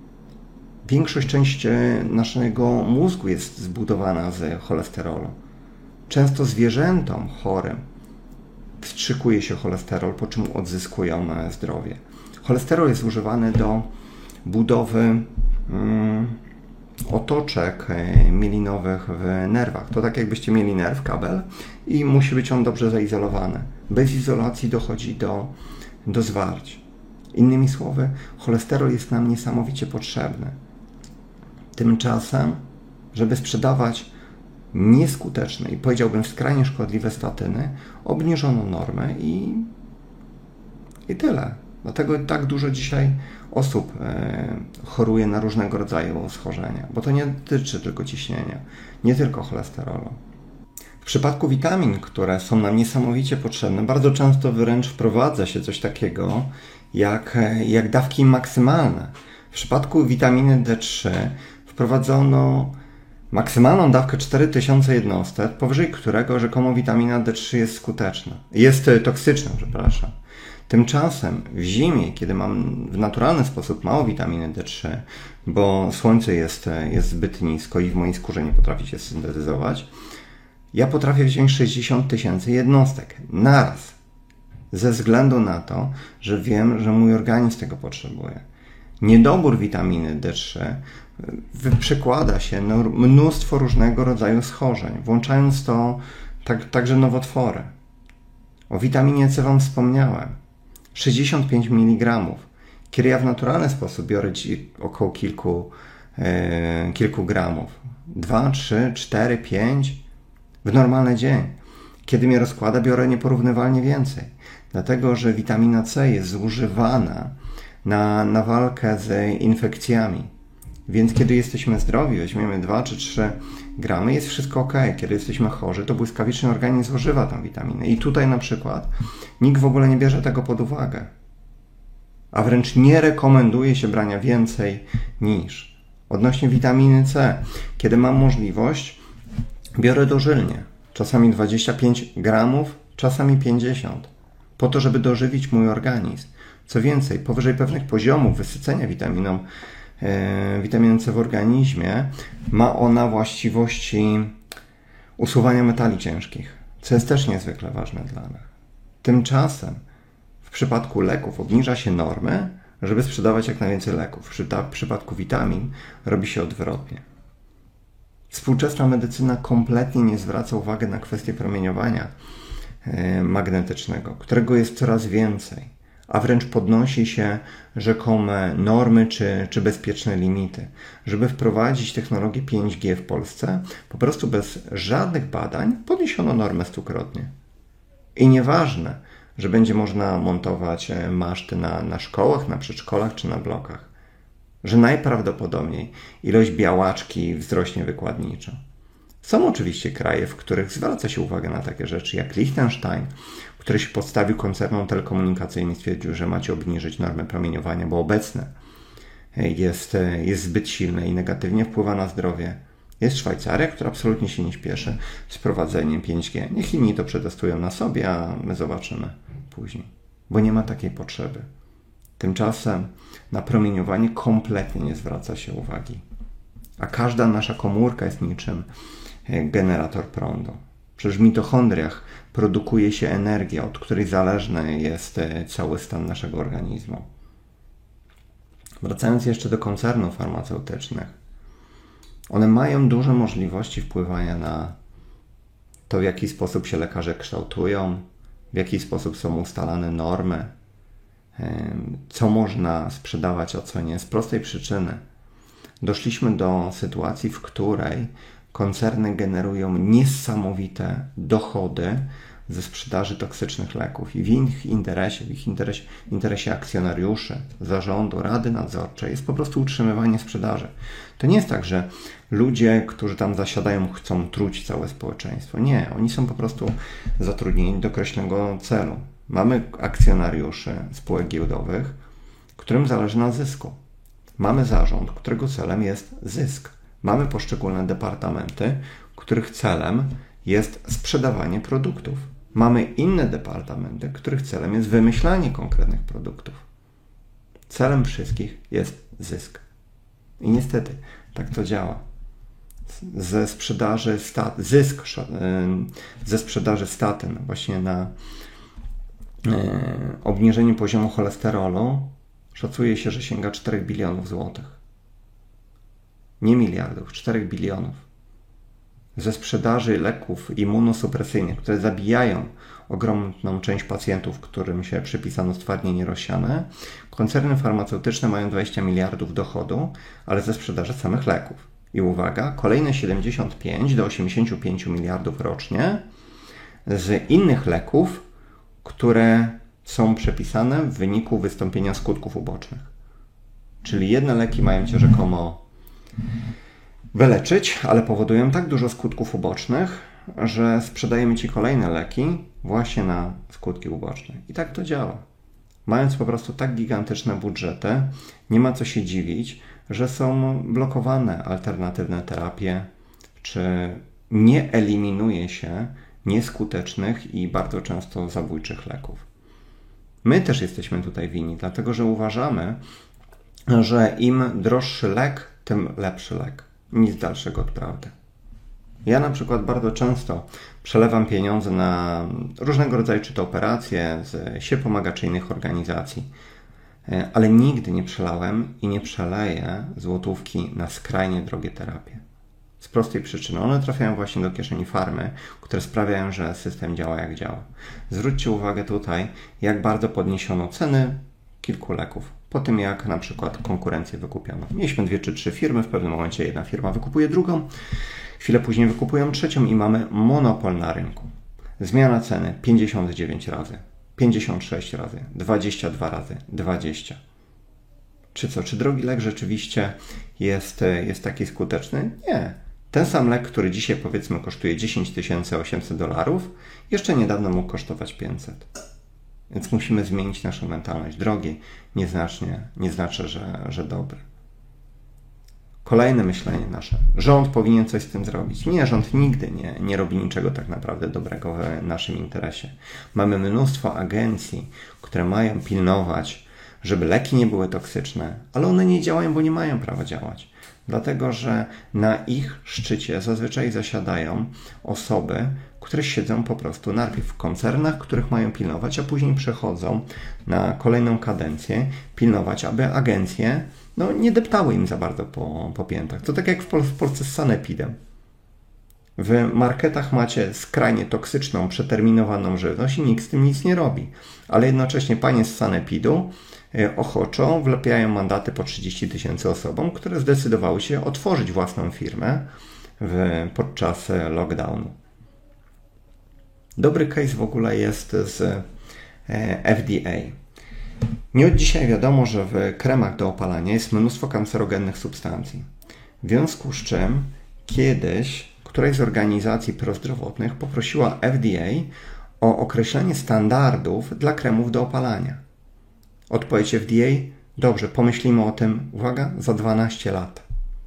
Część naszego mózgu jest zbudowana z cholesterolu. Często zwierzętom chorym wstrzykuje się cholesterol, po czym odzyskują zdrowie. Cholesterol jest używany do budowy otoczek mielinowych w nerwach. To tak jakbyście mieli nerw, kabel i musi być on dobrze zaizolowany. Bez izolacji dochodzi do zwarć. Innymi słowy, cholesterol jest nam niesamowicie potrzebny. Tymczasem, żeby sprzedawać nieskuteczne i powiedziałbym skrajnie szkodliwe statyny, obniżono normę i tyle. Dlatego tak dużo dzisiaj osób choruje na różnego rodzaju schorzenia, bo to nie dotyczy tylko ciśnienia, nie tylko cholesterolu. W przypadku witamin, które są nam niesamowicie potrzebne, bardzo często wręcz wprowadza się coś takiego jak dawki maksymalne. W przypadku witaminy D3 wprowadzono maksymalną dawkę 4000 jednostek, powyżej którego rzekomo witamina D3 jest toksyczna. Tymczasem w zimie, kiedy mam w naturalny sposób mało witaminy D3, bo słońce jest zbyt nisko i w mojej skórze nie potrafi się syntetyzować, ja potrafię wziąć 60 000 jednostek naraz. Ze względu na to, że wiem, że mój organizm tego potrzebuje. Niedobór witaminy D3 przekłada się na mnóstwo różnego rodzaju schorzeń, włączając to także nowotwory. O witaminie C Wam wspomniałem. 65 mg. Kiedy ja w naturalny sposób biorę około kilku gramów. 2, 3, 4, 5 w normalny dzień. Kiedy mnie rozkłada, biorę nieporównywalnie więcej. Dlatego, że witamina C jest zużywana na walkę z infekcjami. Więc kiedy jesteśmy zdrowi, weźmiemy 2 czy 3 gramy, jest wszystko ok. Kiedy jesteśmy chorzy, to błyskawicznie organizm zużywa tę witaminę. I tutaj na przykład nikt w ogóle nie bierze tego pod uwagę. A wręcz nie rekomenduje się brania więcej niż. Odnośnie witaminy C, kiedy mam możliwość, biorę dożylnie. Czasami 25 gramów, czasami 50. Po to, żeby dożywić mój organizm. Co więcej, powyżej pewnych poziomów wysycenia witaminą C w organizmie ma ona właściwości usuwania metali ciężkich, co jest też niezwykle ważne dla nas. Tymczasem w przypadku leków obniża się normy, żeby sprzedawać jak najwięcej leków. W przypadku witamin robi się odwrotnie. Współczesna medycyna kompletnie nie zwraca uwagi na kwestię promieniowania magnetycznego, którego jest coraz więcej, a wręcz podnosi się rzekome normy czy bezpieczne limity. Żeby wprowadzić technologię 5G w Polsce, po prostu bez żadnych badań podniesiono normę 100-krotnie. I nieważne, że będzie można montować maszty na szkołach, na przedszkolach czy na blokach, że najprawdopodobniej ilość białaczki wzrośnie wykładniczo. Są oczywiście kraje, w których zwraca się uwagę na takie rzeczy, jak Liechtenstein, który się postawił koncernom telekomunikacyjnym i stwierdził, że macie obniżyć normę promieniowania, bo obecne jest zbyt silne i negatywnie wpływa na zdrowie. Jest Szwajcaria, która absolutnie się nie śpieszy z wprowadzeniem 5G. Niech inni to przetestują na sobie, a my zobaczymy później, bo nie ma takiej potrzeby. Tymczasem na promieniowanie kompletnie nie zwraca się uwagi. A każda nasza komórka jest niczym generator prądu. Przecież w mitochondriach produkuje się energia, od której zależny jest cały stan naszego organizmu. Wracając jeszcze do koncernów farmaceutycznych. One mają duże możliwości wpływania na to, w jaki sposób się lekarze kształtują, w jaki sposób są ustalane normy, co można sprzedawać, a co nie. Z prostej przyczyny doszliśmy do sytuacji, w której koncerny generują niesamowite dochody ze sprzedaży toksycznych leków i w ich interesie akcjonariuszy, zarządu, rady nadzorczej jest po prostu utrzymywanie sprzedaży. To nie jest tak, że ludzie, którzy tam zasiadają, chcą truć całe społeczeństwo. Nie, oni są po prostu zatrudnieni do określonego celu. Mamy akcjonariuszy spółek giełdowych, którym zależy na zysku. Mamy zarząd, którego celem jest zysk. Mamy poszczególne departamenty, których celem jest sprzedawanie produktów. Mamy inne departamenty, których celem jest wymyślanie konkretnych produktów. Celem wszystkich jest zysk. I niestety tak to działa. Ze sprzedaży statyn właśnie na obniżenie poziomu cholesterolu szacuje się, że sięga 4 bilionów złotych. nie miliardów, 4 bilionów ze sprzedaży leków immunosupresyjnych, które zabijają ogromną część pacjentów, którym się przypisano stwardnienie rozsiane, koncerny farmaceutyczne mają 20 miliardów dochodu, ale ze sprzedaży samych leków. I uwaga, kolejne 75 do 85 miliardów rocznie z innych leków, które są przepisane w wyniku wystąpienia skutków ubocznych. Czyli jedne leki mają cię rzekomo wyleczyć, ale powodują tak dużo skutków ubocznych, że sprzedajemy ci kolejne leki właśnie na skutki uboczne. I tak to działa. Mając po prostu tak gigantyczne budżety, nie ma co się dziwić, że są blokowane alternatywne terapie, czy nie eliminuje się nieskutecznych i bardzo często zabójczych leków. My też jesteśmy tutaj winni, dlatego że uważamy, że im droższy lek, tym lepszy lek. Nic dalszego od prawdy. Ja na przykład bardzo często przelewam pieniądze na różnego rodzaju czy to operacje z sieci pomagaczyjnych organizacji, ale nigdy nie przelałem i nie przeleję złotówki na skrajnie drogie terapie. Z prostej przyczyny. One trafiają właśnie do kieszeni farmy, które sprawiają, że system działa jak działa. Zwróćcie uwagę tutaj, jak bardzo podniesiono ceny kilku leków. Po tym, jak na przykład konkurencję wykupiono. Mieliśmy 2 czy 3 firmy, w pewnym momencie jedna firma wykupuje drugą, chwilę później wykupują trzecią i mamy monopol na rynku. Zmiana ceny 59 razy, 56 razy, 22 razy, 20. Czy drogi lek rzeczywiście jest taki skuteczny? Nie. Ten sam lek, który dzisiaj powiedzmy kosztuje $10,800, jeszcze niedawno mógł kosztować 500. Więc musimy zmienić naszą mentalność. Drogi nie znaczy, że dobry. Kolejne myślenie nasze. Rząd powinien coś z tym zrobić. Nie, rząd nigdy nie robi niczego tak naprawdę dobrego w naszym interesie. Mamy mnóstwo agencji, które mają pilnować, żeby leki nie były toksyczne, ale one nie działają, bo nie mają prawa działać. Dlatego, że na ich szczycie zazwyczaj zasiadają osoby, które siedzą po prostu najpierw w koncernach, których mają pilnować, a później przechodzą na kolejną kadencję pilnować, aby agencje nie deptały im za bardzo po piętach. To tak jak w Polsce z sanepidem. W marketach macie skrajnie toksyczną, przeterminowaną żywność i nikt z tym nic nie robi. Ale jednocześnie panie z sanepidu ochoczo wlepiają mandaty po 30 000 osobom, które zdecydowały się otworzyć własną firmę podczas lockdownu. Dobry case w ogóle jest z FDA. Nie od dzisiaj wiadomo, że w kremach do opalania jest mnóstwo kancerogennych substancji. W związku z czym kiedyś któraś z organizacji prozdrowotnych poprosiła FDA o określenie standardów dla kremów do opalania. Odpowiedź FDA: dobrze, pomyślimy o tym, uwaga, za 12 lat.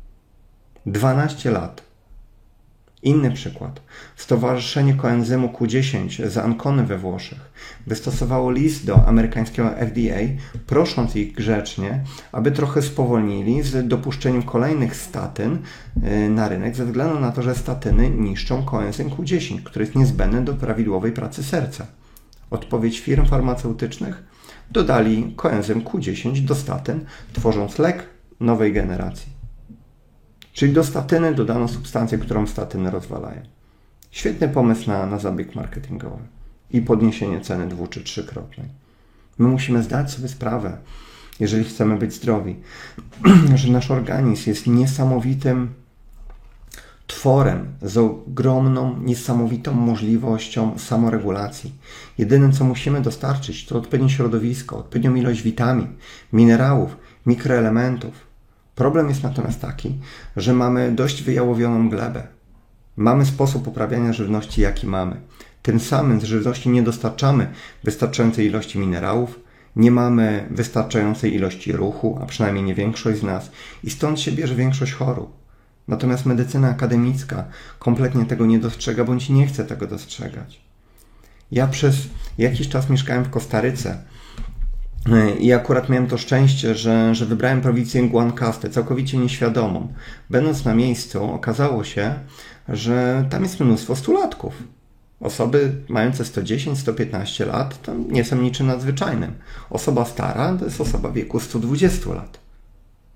12 lat. Inny przykład. Stowarzyszenie koenzymu Q10 z Ancony we Włoszech wystosowało list do amerykańskiego FDA, prosząc ich grzecznie, aby trochę spowolnili z dopuszczeniem kolejnych statyn na rynek, ze względu na to, że statyny niszczą koenzym Q10, który jest niezbędny do prawidłowej pracy serca. Odpowiedź firm farmaceutycznych: dodali koenzym Q10 do statyn, tworząc lek nowej generacji. Czyli do statyny dodano substancję, którą statyny rozwalają. Świetny pomysł na zabieg marketingowy i podniesienie ceny 2- czy 3-krotnej. My musimy zdać sobie sprawę, jeżeli chcemy być zdrowi, że nasz organizm jest niesamowitym tworem z ogromną, niesamowitą możliwością samoregulacji. Jedyne, co musimy dostarczyć, to odpowiednie środowisko, odpowiednią ilość witamin, minerałów, mikroelementów. Problem jest natomiast taki, że mamy dość wyjałowioną glebę. Mamy sposób uprawiania żywności, jaki mamy. Tym samym z żywności nie dostarczamy wystarczającej ilości minerałów, nie mamy wystarczającej ilości ruchu, a przynajmniej nie większość z nas, i stąd się bierze większość chorób. Natomiast medycyna akademicka kompletnie tego nie dostrzega, bądź nie chce tego dostrzegać. Ja przez jakiś czas mieszkałem w Kostaryce i akurat miałem to szczęście, że wybrałem prowincję Guanacaste, całkowicie nieświadomą. Będąc na miejscu, okazało się, że tam jest mnóstwo stulatków. Osoby mające 110-115 lat to nie są niczym nadzwyczajnym. Osoba stara to jest osoba w wieku 120 lat.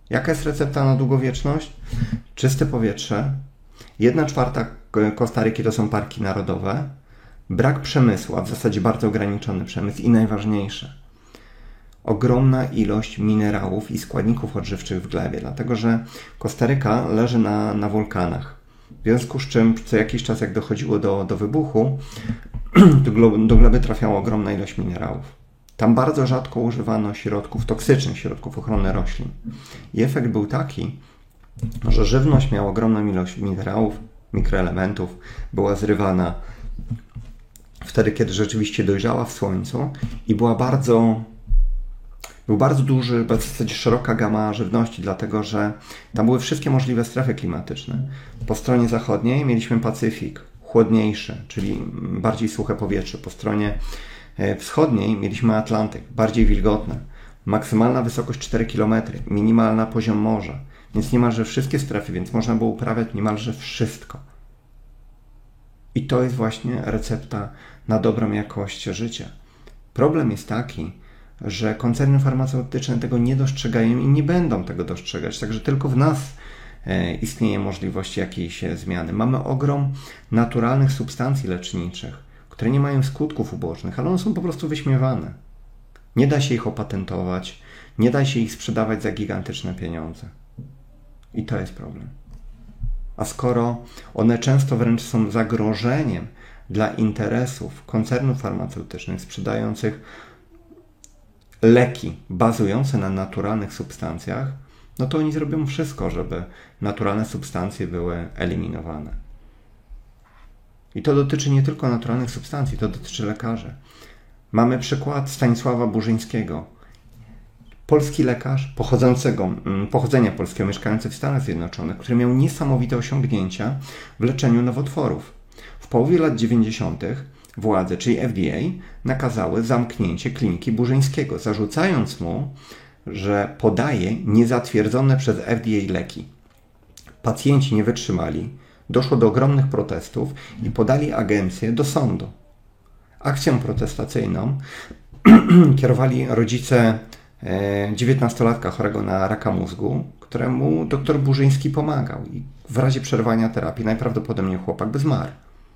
Jaka jest recepta na długowieczność? Czyste powietrze, 1/4 Kostaryki to są parki narodowe, brak przemysłu, a w zasadzie bardzo ograniczony przemysł i najważniejsze, ogromna ilość minerałów i składników odżywczych w glebie, dlatego że Kostaryka leży na wulkanach. W związku z czym co jakiś czas, jak dochodziło do wybuchu, do gleby trafiała ogromna ilość minerałów. Tam bardzo rzadko używano toksycznych środków ochrony roślin. I efekt był taki, że żywność miała ogromną ilość minerałów, mikroelementów, była zrywana wtedy, kiedy rzeczywiście dojrzała w słońcu i był bardzo duży, w zasadzie szeroka gama żywności, dlatego że tam były wszystkie możliwe strefy klimatyczne. Po stronie zachodniej mieliśmy Pacyfik, chłodniejszy, czyli bardziej suche powietrze. Po stronie wschodniej mieliśmy Atlantyk, bardziej wilgotne. Maksymalna wysokość 4 km, minimalna poziom morza, więc niemalże wszystkie strefy, więc można było uprawiać niemalże wszystko. I to jest właśnie recepta na dobrą jakość życia. Problem jest taki, że koncerny farmaceutyczne tego nie dostrzegają i nie będą tego dostrzegać, także tylko w nas istnieje możliwość jakiejś zmiany. Mamy ogrom naturalnych substancji leczniczych, które nie mają skutków ubocznych, ale one są po prostu wyśmiewane. Nie da się ich opatentować, nie da się ich sprzedawać za gigantyczne pieniądze. I to jest problem. A skoro one często wręcz są zagrożeniem dla interesów koncernów farmaceutycznych sprzedających leki bazujące na naturalnych substancjach, no to oni zrobią wszystko, żeby naturalne substancje były eliminowane. I to dotyczy nie tylko naturalnych substancji, to dotyczy lekarzy. Mamy przykład Stanisława Burzyńskiego. Polski lekarz pochodzenia polskiego, mieszkający w Stanach Zjednoczonych, który miał niesamowite osiągnięcia w leczeniu nowotworów. W połowie lat 90. władze, czyli FDA, nakazały zamknięcie kliniki Burzyńskiego, zarzucając mu, że podaje niezatwierdzone przez FDA leki. Pacjenci nie wytrzymali, doszło do ogromnych protestów i podali agencję do sądu. Akcją protestacyjną kierowali rodzice 19-latka chorego na raka mózgu, któremu dr Burzyński pomagał i w razie przerwania terapii najprawdopodobniej chłopak by zmarł.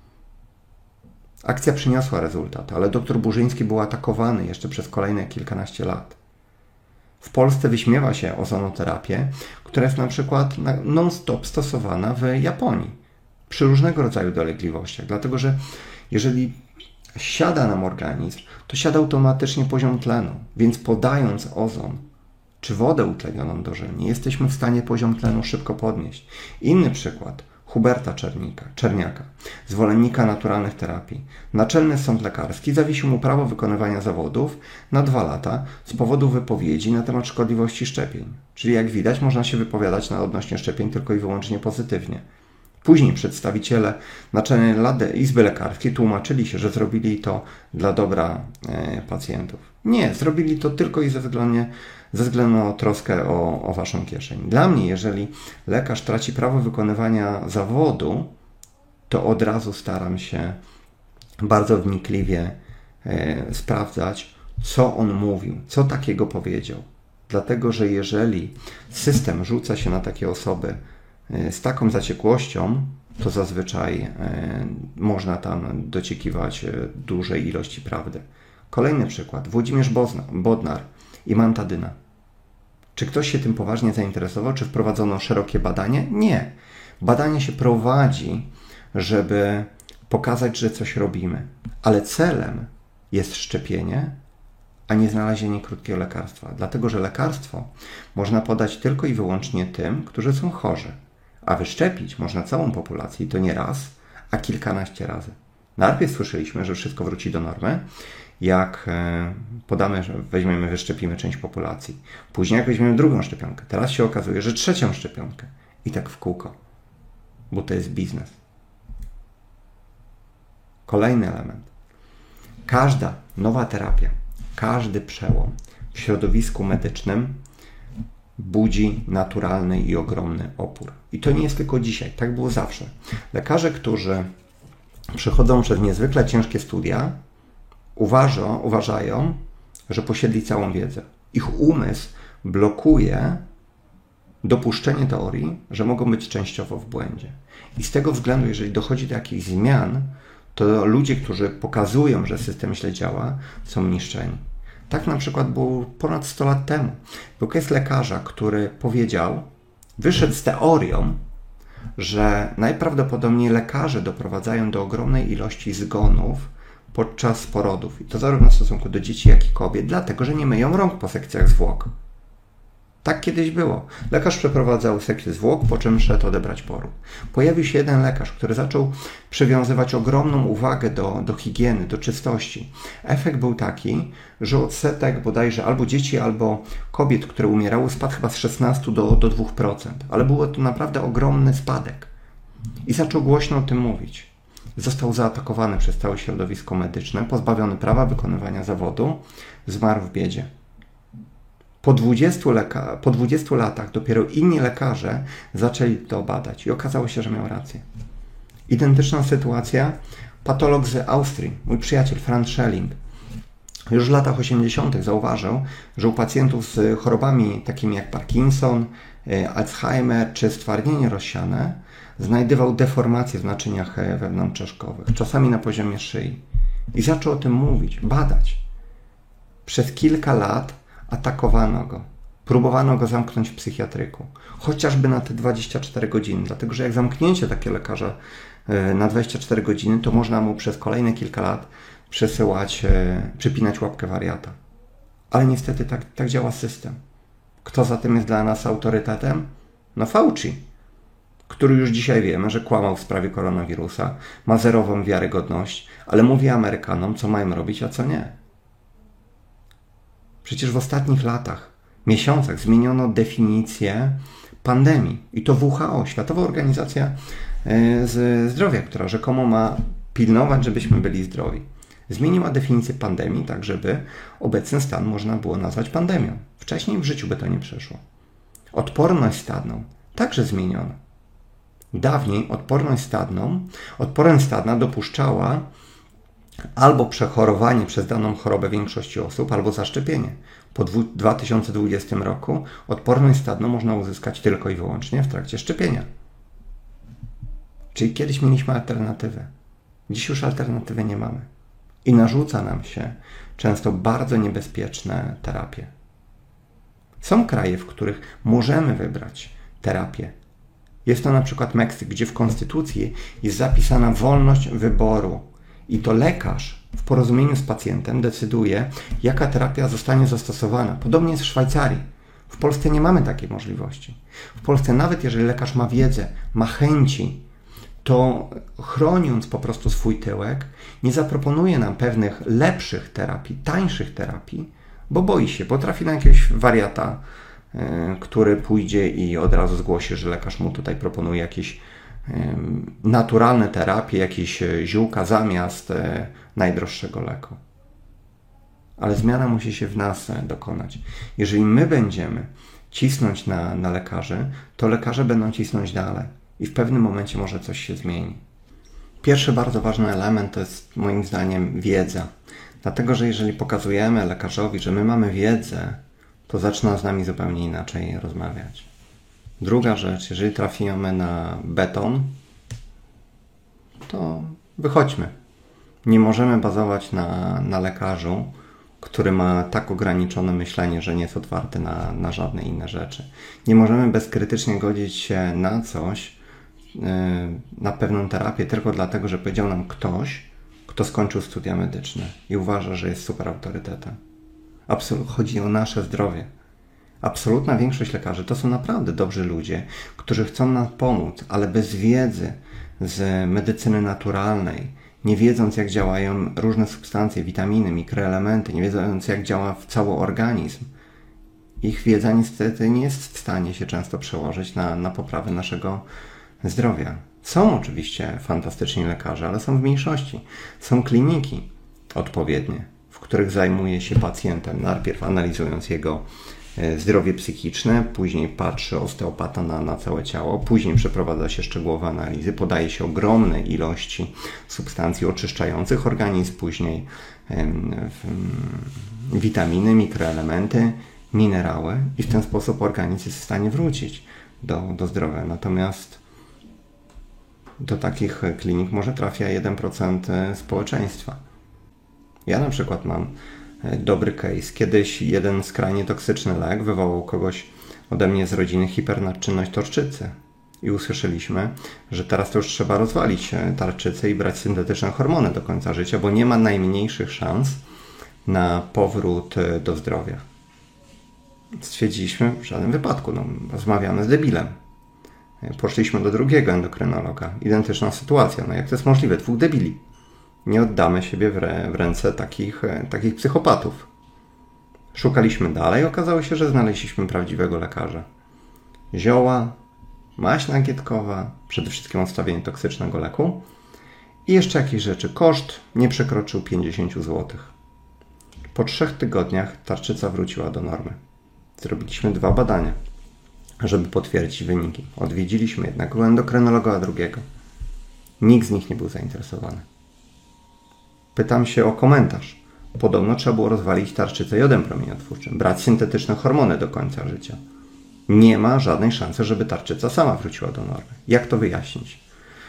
Akcja przyniosła rezultat, ale dr Burzyński był atakowany jeszcze przez kolejne kilkanaście lat. W Polsce wyśmiewa się ozonoterapię, która jest na przykład non-stop stosowana w Japonii przy różnego rodzaju dolegliwościach, dlatego że jeżeli siada nam organizm, to siada automatycznie poziom tlenu, więc podając ozon czy wodę utlenioną dożylnie, jesteśmy w stanie poziom tlenu szybko podnieść. Inny przykład, Huberta Czerniaka, zwolennika naturalnych terapii. Naczelny Sąd Lekarski zawiesił mu prawo wykonywania zawodów na 2 lata z powodu wypowiedzi na temat szkodliwości szczepień. Czyli jak widać, można się wypowiadać odnośnie szczepień tylko i wyłącznie pozytywnie. Później przedstawiciele Naczelnej Izby Lekarskiej tłumaczyli się, że zrobili to dla dobra pacjentów. Nie, zrobili to tylko i ze względu na troskę o waszą kieszeń. Dla mnie, jeżeli lekarz traci prawo wykonywania zawodu, to od razu staram się bardzo wnikliwie sprawdzać, co on mówił, co takiego powiedział. Dlatego, że jeżeli system rzuca się na takie osoby z taką zaciekłością, to zazwyczaj można tam dociekiwać dużej ilości prawdy. Kolejny przykład. Włodzimierz Bodnar i mantadyna. Czy ktoś się tym poważnie zainteresował? Czy wprowadzono szerokie badanie? Nie. Badanie się prowadzi, żeby pokazać, że coś robimy. Ale celem jest szczepienie, a nie znalezienie krótkiego lekarstwa. Dlatego, że lekarstwo można podać tylko i wyłącznie tym, którzy są chorzy. A wyszczepić można całą populację i to nie raz, a kilkanaście razy. Najpierw słyszeliśmy, że wszystko wróci do normy, jak weźmiemy, wyszczepimy część populacji. Później jak weźmiemy drugą szczepionkę. Teraz się okazuje, że trzecią szczepionkę. I tak w kółko. Bo to jest biznes. Kolejny element. Każda nowa terapia, każdy przełom w środowisku medycznym budzi naturalny i ogromny opór. I to nie jest tylko dzisiaj, tak było zawsze. Lekarze, którzy przechodzą przez niezwykle ciężkie studia, uważają, że posiedli całą wiedzę. Ich umysł blokuje dopuszczenie teorii, że mogą być częściowo w błędzie. I z tego względu, jeżeli dochodzi do jakichś zmian, to ludzie, którzy pokazują, że system źle działa, są niszczeni. Tak na przykład było ponad 100 lat temu. Był case lekarza, który wyszedł z teorią, że najprawdopodobniej lekarze doprowadzają do ogromnej ilości zgonów podczas porodów. I to zarówno w stosunku do dzieci, jak i kobiet, dlatego, że nie myją rąk po sekcjach zwłok. Tak kiedyś było. Lekarz przeprowadzał sekcję zwłok, po czym szedł odebrać poród. Pojawił się jeden lekarz, który zaczął przywiązywać ogromną uwagę do higieny, do czystości. Efekt był taki, że odsetek bodajże albo dzieci, albo kobiet, które umierały, spadł chyba z 16 do 2%. Ale było to naprawdę ogromny spadek. I zaczął głośno o tym mówić. Został zaatakowany przez całe środowisko medyczne, pozbawiony prawa wykonywania zawodu, zmarł w biedzie. Po 20 latach dopiero inni lekarze zaczęli to badać i okazało się, że miał rację. Identyczna sytuacja, patolog z Austrii, mój przyjaciel Franz Schelling, już w latach 80. zauważył, że u pacjentów z chorobami takimi jak Parkinson, Alzheimer czy stwardnienie rozsiane znajdywał deformacje w naczyniach wewnątrzczaszkowych, czasami na poziomie szyi. I zaczął o tym mówić, badać. Przez kilka lat atakowano go. Próbowano go zamknąć w psychiatryku. Chociażby na te 24 godziny. Dlatego, że jak zamknięcie takie lekarza na 24 godziny, to można mu przez kolejne kilka lat przypinać łapkę wariata. Ale niestety tak działa system. Kto za tym jest dla nas autorytetem? No Fauci, który już dzisiaj wiemy, że kłamał w sprawie koronawirusa, ma zerową wiarygodność, ale mówi Amerykanom, co mają robić, a co nie. Przecież w ostatnich miesiącach zmieniono definicję pandemii. I to WHO, Światowa Organizacja Zdrowia, która rzekomo ma pilnować, żebyśmy byli zdrowi. Zmieniła definicję pandemii tak, żeby obecny stan można było nazwać pandemią. Wcześniej w życiu by to nie przeszło. Odporność stadną także zmieniono. Dawniej odporność stadna dopuszczała albo przechorowanie przez daną chorobę większości osób, albo zaszczepienie. Po 2020 roku odporność stadną można uzyskać tylko i wyłącznie w trakcie szczepienia. Czyli kiedyś mieliśmy alternatywę. Dziś już alternatywy nie mamy. I narzuca nam się często bardzo niebezpieczne terapie. Są kraje, w których możemy wybrać terapię. Jest to na przykład Meksyk, gdzie w konstytucji jest zapisana wolność wyboru. I to lekarz w porozumieniu z pacjentem decyduje, jaka terapia zostanie zastosowana. Podobnie jest w Szwajcarii. W Polsce nie mamy takiej możliwości. W Polsce nawet jeżeli lekarz ma wiedzę, ma chęci, to chroniąc po prostu swój tyłek, nie zaproponuje nam pewnych lepszych terapii, tańszych terapii, bo boi się, bo trafi na jakiegoś wariata, który pójdzie i od razu zgłosi, że lekarz mu tutaj proponuje jakieś naturalne terapie, jakieś ziółka zamiast najdroższego leku. Ale zmiana musi się w nas dokonać. Jeżeli my będziemy cisnąć na lekarzy, to lekarze będą cisnąć dalej i w pewnym momencie może coś się zmieni. Pierwszy bardzo ważny element to jest moim zdaniem wiedza. Dlatego, że jeżeli pokazujemy lekarzowi, że my mamy wiedzę, to zaczyna z nami zupełnie inaczej rozmawiać. Druga rzecz, jeżeli trafimy na beton, to wychodźmy. Nie możemy bazować na lekarzu, który ma tak ograniczone myślenie, że nie jest otwarty na żadne inne rzeczy. Nie możemy bezkrytycznie godzić się na coś, na pewną terapię, tylko dlatego, że powiedział nam ktoś, kto skończył studia medyczne i uważa, że jest super autorytetem. Chodzi o nasze zdrowie. Absolutna większość lekarzy to są naprawdę dobrzy ludzie, którzy chcą nam pomóc, ale bez wiedzy z medycyny naturalnej, nie wiedząc jak działają różne substancje, witaminy, mikroelementy, nie wiedząc jak działa cały organizm, ich wiedza niestety nie jest w stanie się często przełożyć na poprawę naszego zdrowia. Są oczywiście fantastyczni lekarze, ale są w mniejszości. Są kliniki odpowiednie, w których zajmuje się pacjentem, najpierw analizując jego zdrowie psychiczne, później patrzy osteopata na całe ciało, później przeprowadza się szczegółowe analizy, podaje się ogromne ilości substancji oczyszczających organizm, później witaminy, mikroelementy minerały i w ten sposób organizm jest w stanie wrócić do zdrowia. Natomiast do takich klinik może trafia 1% społeczeństwa. Ja na przykład mam dobry case. Kiedyś jeden skrajnie toksyczny lek wywołał kogoś ode mnie z rodziny hipernadczynność tarczycy. I usłyszeliśmy, że teraz to już trzeba rozwalić tarczycę i brać syntetyczne hormony do końca życia, bo nie ma najmniejszych szans na powrót do zdrowia. Stwierdziliśmy, w żadnym wypadku, rozmawiamy z debilem. Poszliśmy do drugiego endokrynologa. Identyczna sytuacja. Jak to jest możliwe? 2 debili. Nie oddamy siebie w ręce takich psychopatów. Szukaliśmy dalej. Okazało się, że znaleźliśmy prawdziwego lekarza. Zioła, maść nagietkowa, przede wszystkim odstawienie toksycznego leku i jeszcze jakieś rzeczy. Koszt nie przekroczył 50 zł. Po 3 tygodniach tarczyca wróciła do normy. Zrobiliśmy 2 badania, żeby potwierdzić wyniki. Odwiedziliśmy jednego endokrynologa, a drugiego. Nikt z nich nie był zainteresowany. Pytam się o komentarz. Podobno trzeba było rozwalić tarczycę jodem promieniotwórczym, brać syntetyczne hormony do końca życia. Nie ma żadnej szansy, żeby tarczyca sama wróciła do normy. Jak to wyjaśnić?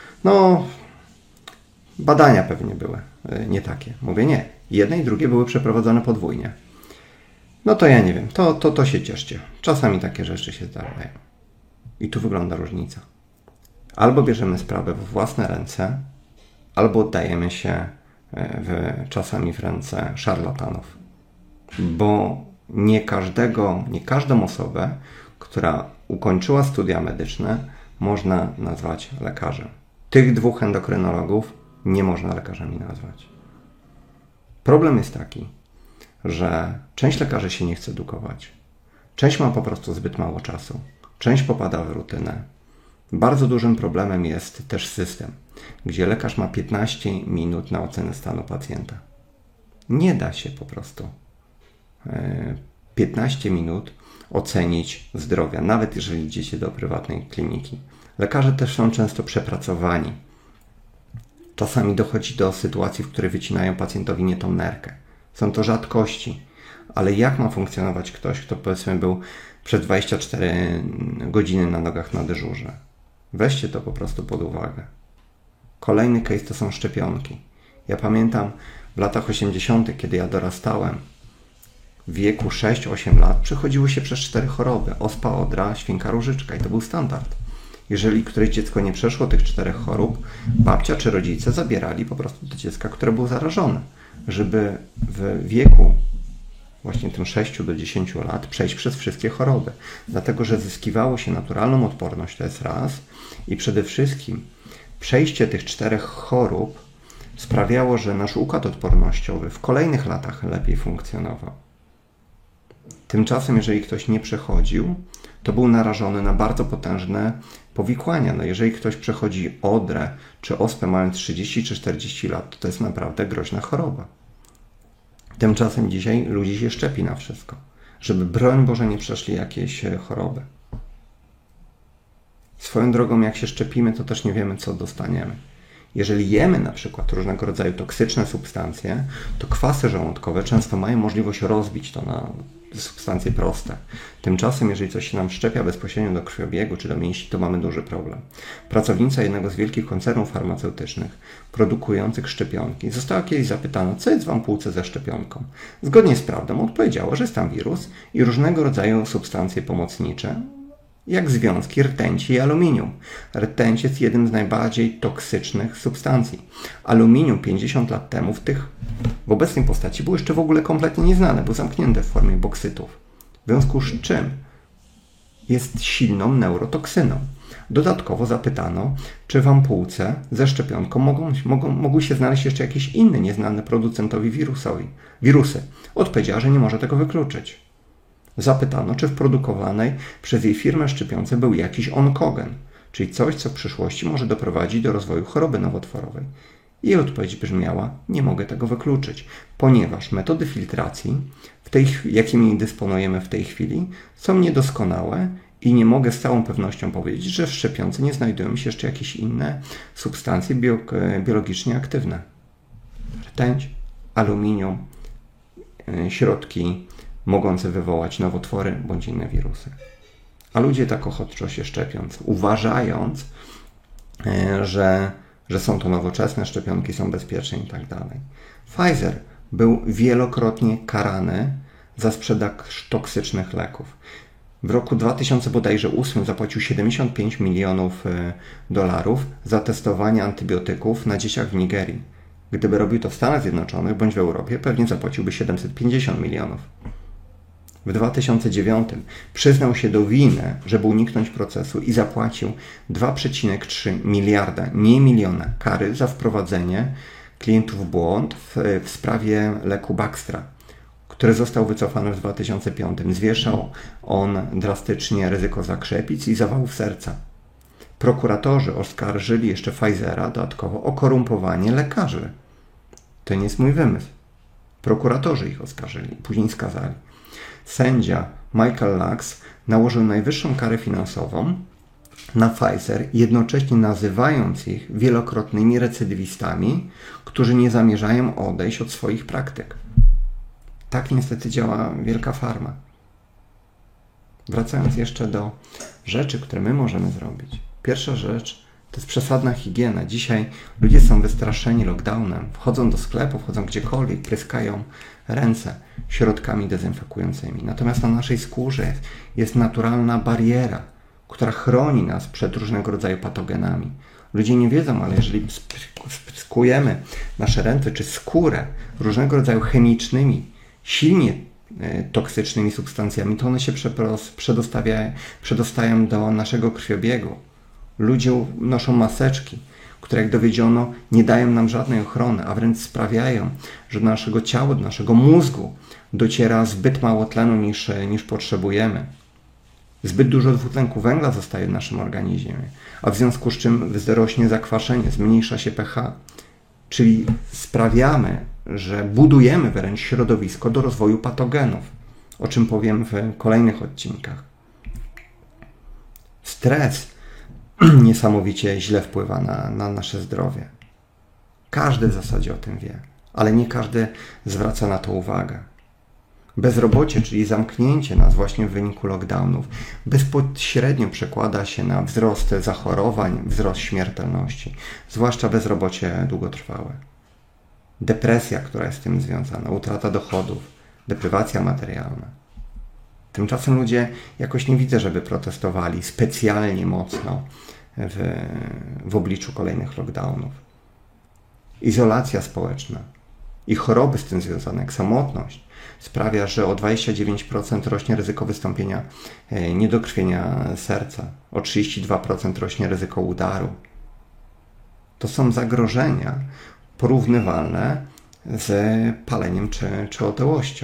Badania pewnie były nie takie. Mówię nie. Jedne i drugie były przeprowadzone podwójnie. To ja nie wiem. To się cieszcie. Czasami takie rzeczy się zdarzają. I tu wygląda różnica. Albo bierzemy sprawę w własne ręce, albo oddajemy się czasami w ręce szarlatanów. Bo nie każdą osobę, która ukończyła studia medyczne, można nazwać lekarzem. Tych 2 endokrynologów nie można lekarzami nazwać. Problem jest taki, że część lekarzy się nie chce edukować. Część ma po prostu zbyt mało czasu. Część popada w rutynę. Bardzo dużym problemem jest też system, gdzie lekarz ma 15 minut na ocenę stanu pacjenta. Nie da się po prostu 15 minut ocenić zdrowia, nawet jeżeli idziecie do prywatnej kliniki. Lekarze też są często przepracowani. Czasami dochodzi do sytuacji, w której wycinają pacjentowi nie tą nerkę. Są to rzadkości, ale jak ma funkcjonować ktoś, kto powiedzmy był przez 24 godziny na nogach na dyżurze? Weźcie to po prostu pod uwagę. Kolejny case to są szczepionki. Ja pamiętam w latach 80., kiedy ja dorastałem, w wieku 6-8 lat przechodziły się przez 4 choroby. Ospa, odra, świnka różyczka i to był standard. Jeżeli któreś dziecko nie przeszło tych 4 chorób, babcia czy rodzice zabierali po prostu do dziecka, które było zarażone, żeby w wieku właśnie tym 6 do 10 lat przejść przez wszystkie choroby. Dlatego, że zyskiwało się naturalną odporność, to jest raz, i przede wszystkim przejście tych 4 chorób sprawiało, że nasz układ odpornościowy w kolejnych latach lepiej funkcjonował. Tymczasem, jeżeli ktoś nie przechodził, to był narażony na bardzo potężne powikłania. Jeżeli ktoś przechodzi odrę czy ospę mając 30 czy 40 lat, to jest naprawdę groźna choroba. Tymczasem dzisiaj ludzi się szczepi na wszystko, żeby broń Boże nie przeszli jakieś choroby. Swoją drogą, jak się szczepimy, to też nie wiemy, co dostaniemy. Jeżeli jemy na przykład różnego rodzaju toksyczne substancje, to kwasy żołądkowe często mają możliwość rozbić to na substancje proste. Tymczasem, jeżeli coś się nam szczepia bezpośrednio do krwiobiegu czy do mięśni, to mamy duży problem. Pracownica jednego z wielkich koncernów farmaceutycznych produkujących szczepionki została kiedyś zapytana, co jest w ampułce ze szczepionką. Zgodnie z prawdą odpowiedziała, że jest tam wirus i różnego rodzaju substancje pomocnicze, jak związki rtęci i aluminium. Rtęć jest jednym z najbardziej toksycznych substancji. Aluminium 50 lat temu w obecnej postaci było jeszcze w ogóle kompletnie nieznane, było zamknięte w formie boksytów. W związku z czym jest silną neurotoksyną. Dodatkowo zapytano, czy w ampułce ze szczepionką mogły się znaleźć jeszcze jakieś inne nieznane producentowi wirusy. Odpowiedziała, że nie może tego wykluczyć. Zapytano, czy w produkowanej przez jej firmę szczepionce był jakiś onkogen, czyli coś, co w przyszłości może doprowadzić do rozwoju choroby nowotworowej. Jej odpowiedź brzmiała, nie mogę tego wykluczyć, ponieważ metody filtracji, jakimi dysponujemy w tej chwili, są niedoskonałe i nie mogę z całą pewnością powiedzieć, że w szczepionce nie znajdują się jeszcze jakieś inne substancje biologicznie aktywne. Rtęć, aluminium, środki mogące wywołać nowotwory bądź inne wirusy. A ludzie tak ochoczo się szczepiąc, uważając, że są to nowoczesne szczepionki, są bezpieczne i tak dalej. Pfizer był wielokrotnie karany za sprzedaż toksycznych leków. W roku 2008 zapłacił $75 milionów za testowanie antybiotyków na dzieciach w Nigerii. Gdyby robił to w Stanach Zjednoczonych bądź w Europie, pewnie zapłaciłby 750 milionów. W 2009 przyznał się do winy, żeby uniknąć procesu i zapłacił 2,3 miliarda, nie miliona, kary za wprowadzenie klientów w błąd w sprawie leku Baxtra, który został wycofany w 2005. Zwiększał on drastycznie ryzyko zakrzepic i zawałów serca. Prokuratorzy oskarżyli jeszcze Pfizera dodatkowo o korumpowanie lekarzy. To nie jest mój wymysł. Prokuratorzy ich oskarżyli, później skazali. Sędzia Michael Lux nałożył najwyższą karę finansową na Pfizer, jednocześnie nazywając ich wielokrotnymi recydywistami, którzy nie zamierzają odejść od swoich praktyk. Tak niestety działa wielka farma. Wracając jeszcze do rzeczy, które my możemy zrobić. Pierwsza rzecz to jest przesadna higiena. Dzisiaj ludzie są wystraszeni lockdownem. Wchodzą do sklepu, wchodzą gdziekolwiek, pryskają ręce środkami dezynfekującymi. Natomiast na naszej skórze jest naturalna bariera, która chroni nas przed różnego rodzaju patogenami. Ludzie nie wiedzą, ale jeżeli spryskujemy nasze ręce czy skórę różnego rodzaju chemicznymi, silnie toksycznymi substancjami, to one się przedostają do naszego krwiobiegu. Ludzie noszą maseczki, które jak dowiedziono nie dają nam żadnej ochrony, a wręcz sprawiają, że do naszego ciała, do naszego mózgu dociera zbyt mało tlenu niż potrzebujemy. Zbyt dużo dwutlenku węgla zostaje w naszym organizmie, a w związku z czym rośnie zakwaszenie, zmniejsza się pH. Czyli sprawiamy, że budujemy wręcz środowisko do rozwoju patogenów, o czym powiem w kolejnych odcinkach. Stres niesamowicie źle wpływa na nasze zdrowie. Każdy w zasadzie o tym wie, ale nie każdy zwraca na to uwagę. Bezrobocie, czyli zamknięcie nas właśnie w wyniku lockdownów, bezpośrednio przekłada się na wzrost zachorowań, wzrost śmiertelności, zwłaszcza bezrobocie długotrwałe. Depresja, która jest z tym związana, utrata dochodów, deprywacja materialna. Tymczasem ludzie jakoś nie widzę, żeby protestowali specjalnie mocno w obliczu kolejnych lockdownów. Izolacja społeczna i choroby z tym związane, jak samotność, sprawia, że o 29% rośnie ryzyko wystąpienia niedokrwienia serca, o 32% rośnie ryzyko udaru. To są zagrożenia porównywalne z paleniem czy otyłością.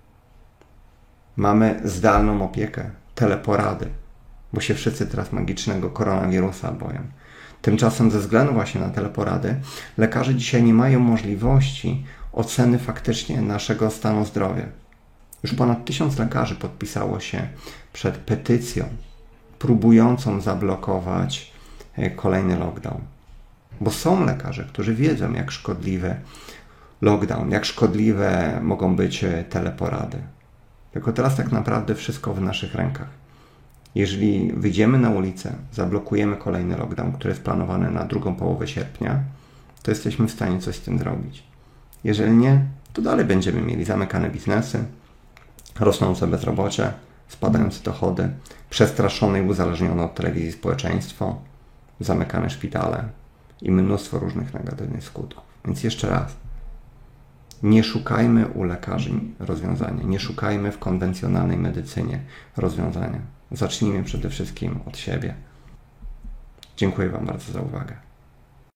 Mamy zdalną opiekę, teleporady, bo się wszyscy teraz magicznego koronawirusa boją. Tymczasem ze względu właśnie na teleporady lekarze dzisiaj nie mają możliwości oceny faktycznie naszego stanu zdrowia. Już ponad 1000 lekarzy podpisało się przed petycją próbującą zablokować kolejny lockdown. Bo są lekarze, którzy wiedzą, jak szkodliwy lockdown, jak szkodliwe mogą być teleporady. Tylko teraz tak naprawdę wszystko w naszych rękach. Jeżeli wyjdziemy na ulicę, zablokujemy kolejny lockdown, który jest planowany na drugą połowę sierpnia, to jesteśmy w stanie coś z tym zrobić. Jeżeli nie, to dalej będziemy mieli zamykane biznesy, rosnące bezrobocie, spadające dochody, przestraszone i uzależnione od telewizji społeczeństwo, zamykane szpitale i mnóstwo różnych negatywnych skutków. Więc jeszcze raz, nie szukajmy u lekarzy rozwiązania, nie szukajmy w konwencjonalnej medycynie rozwiązania. Zacznijmy przede wszystkim od siebie. Dziękuję Wam bardzo za uwagę.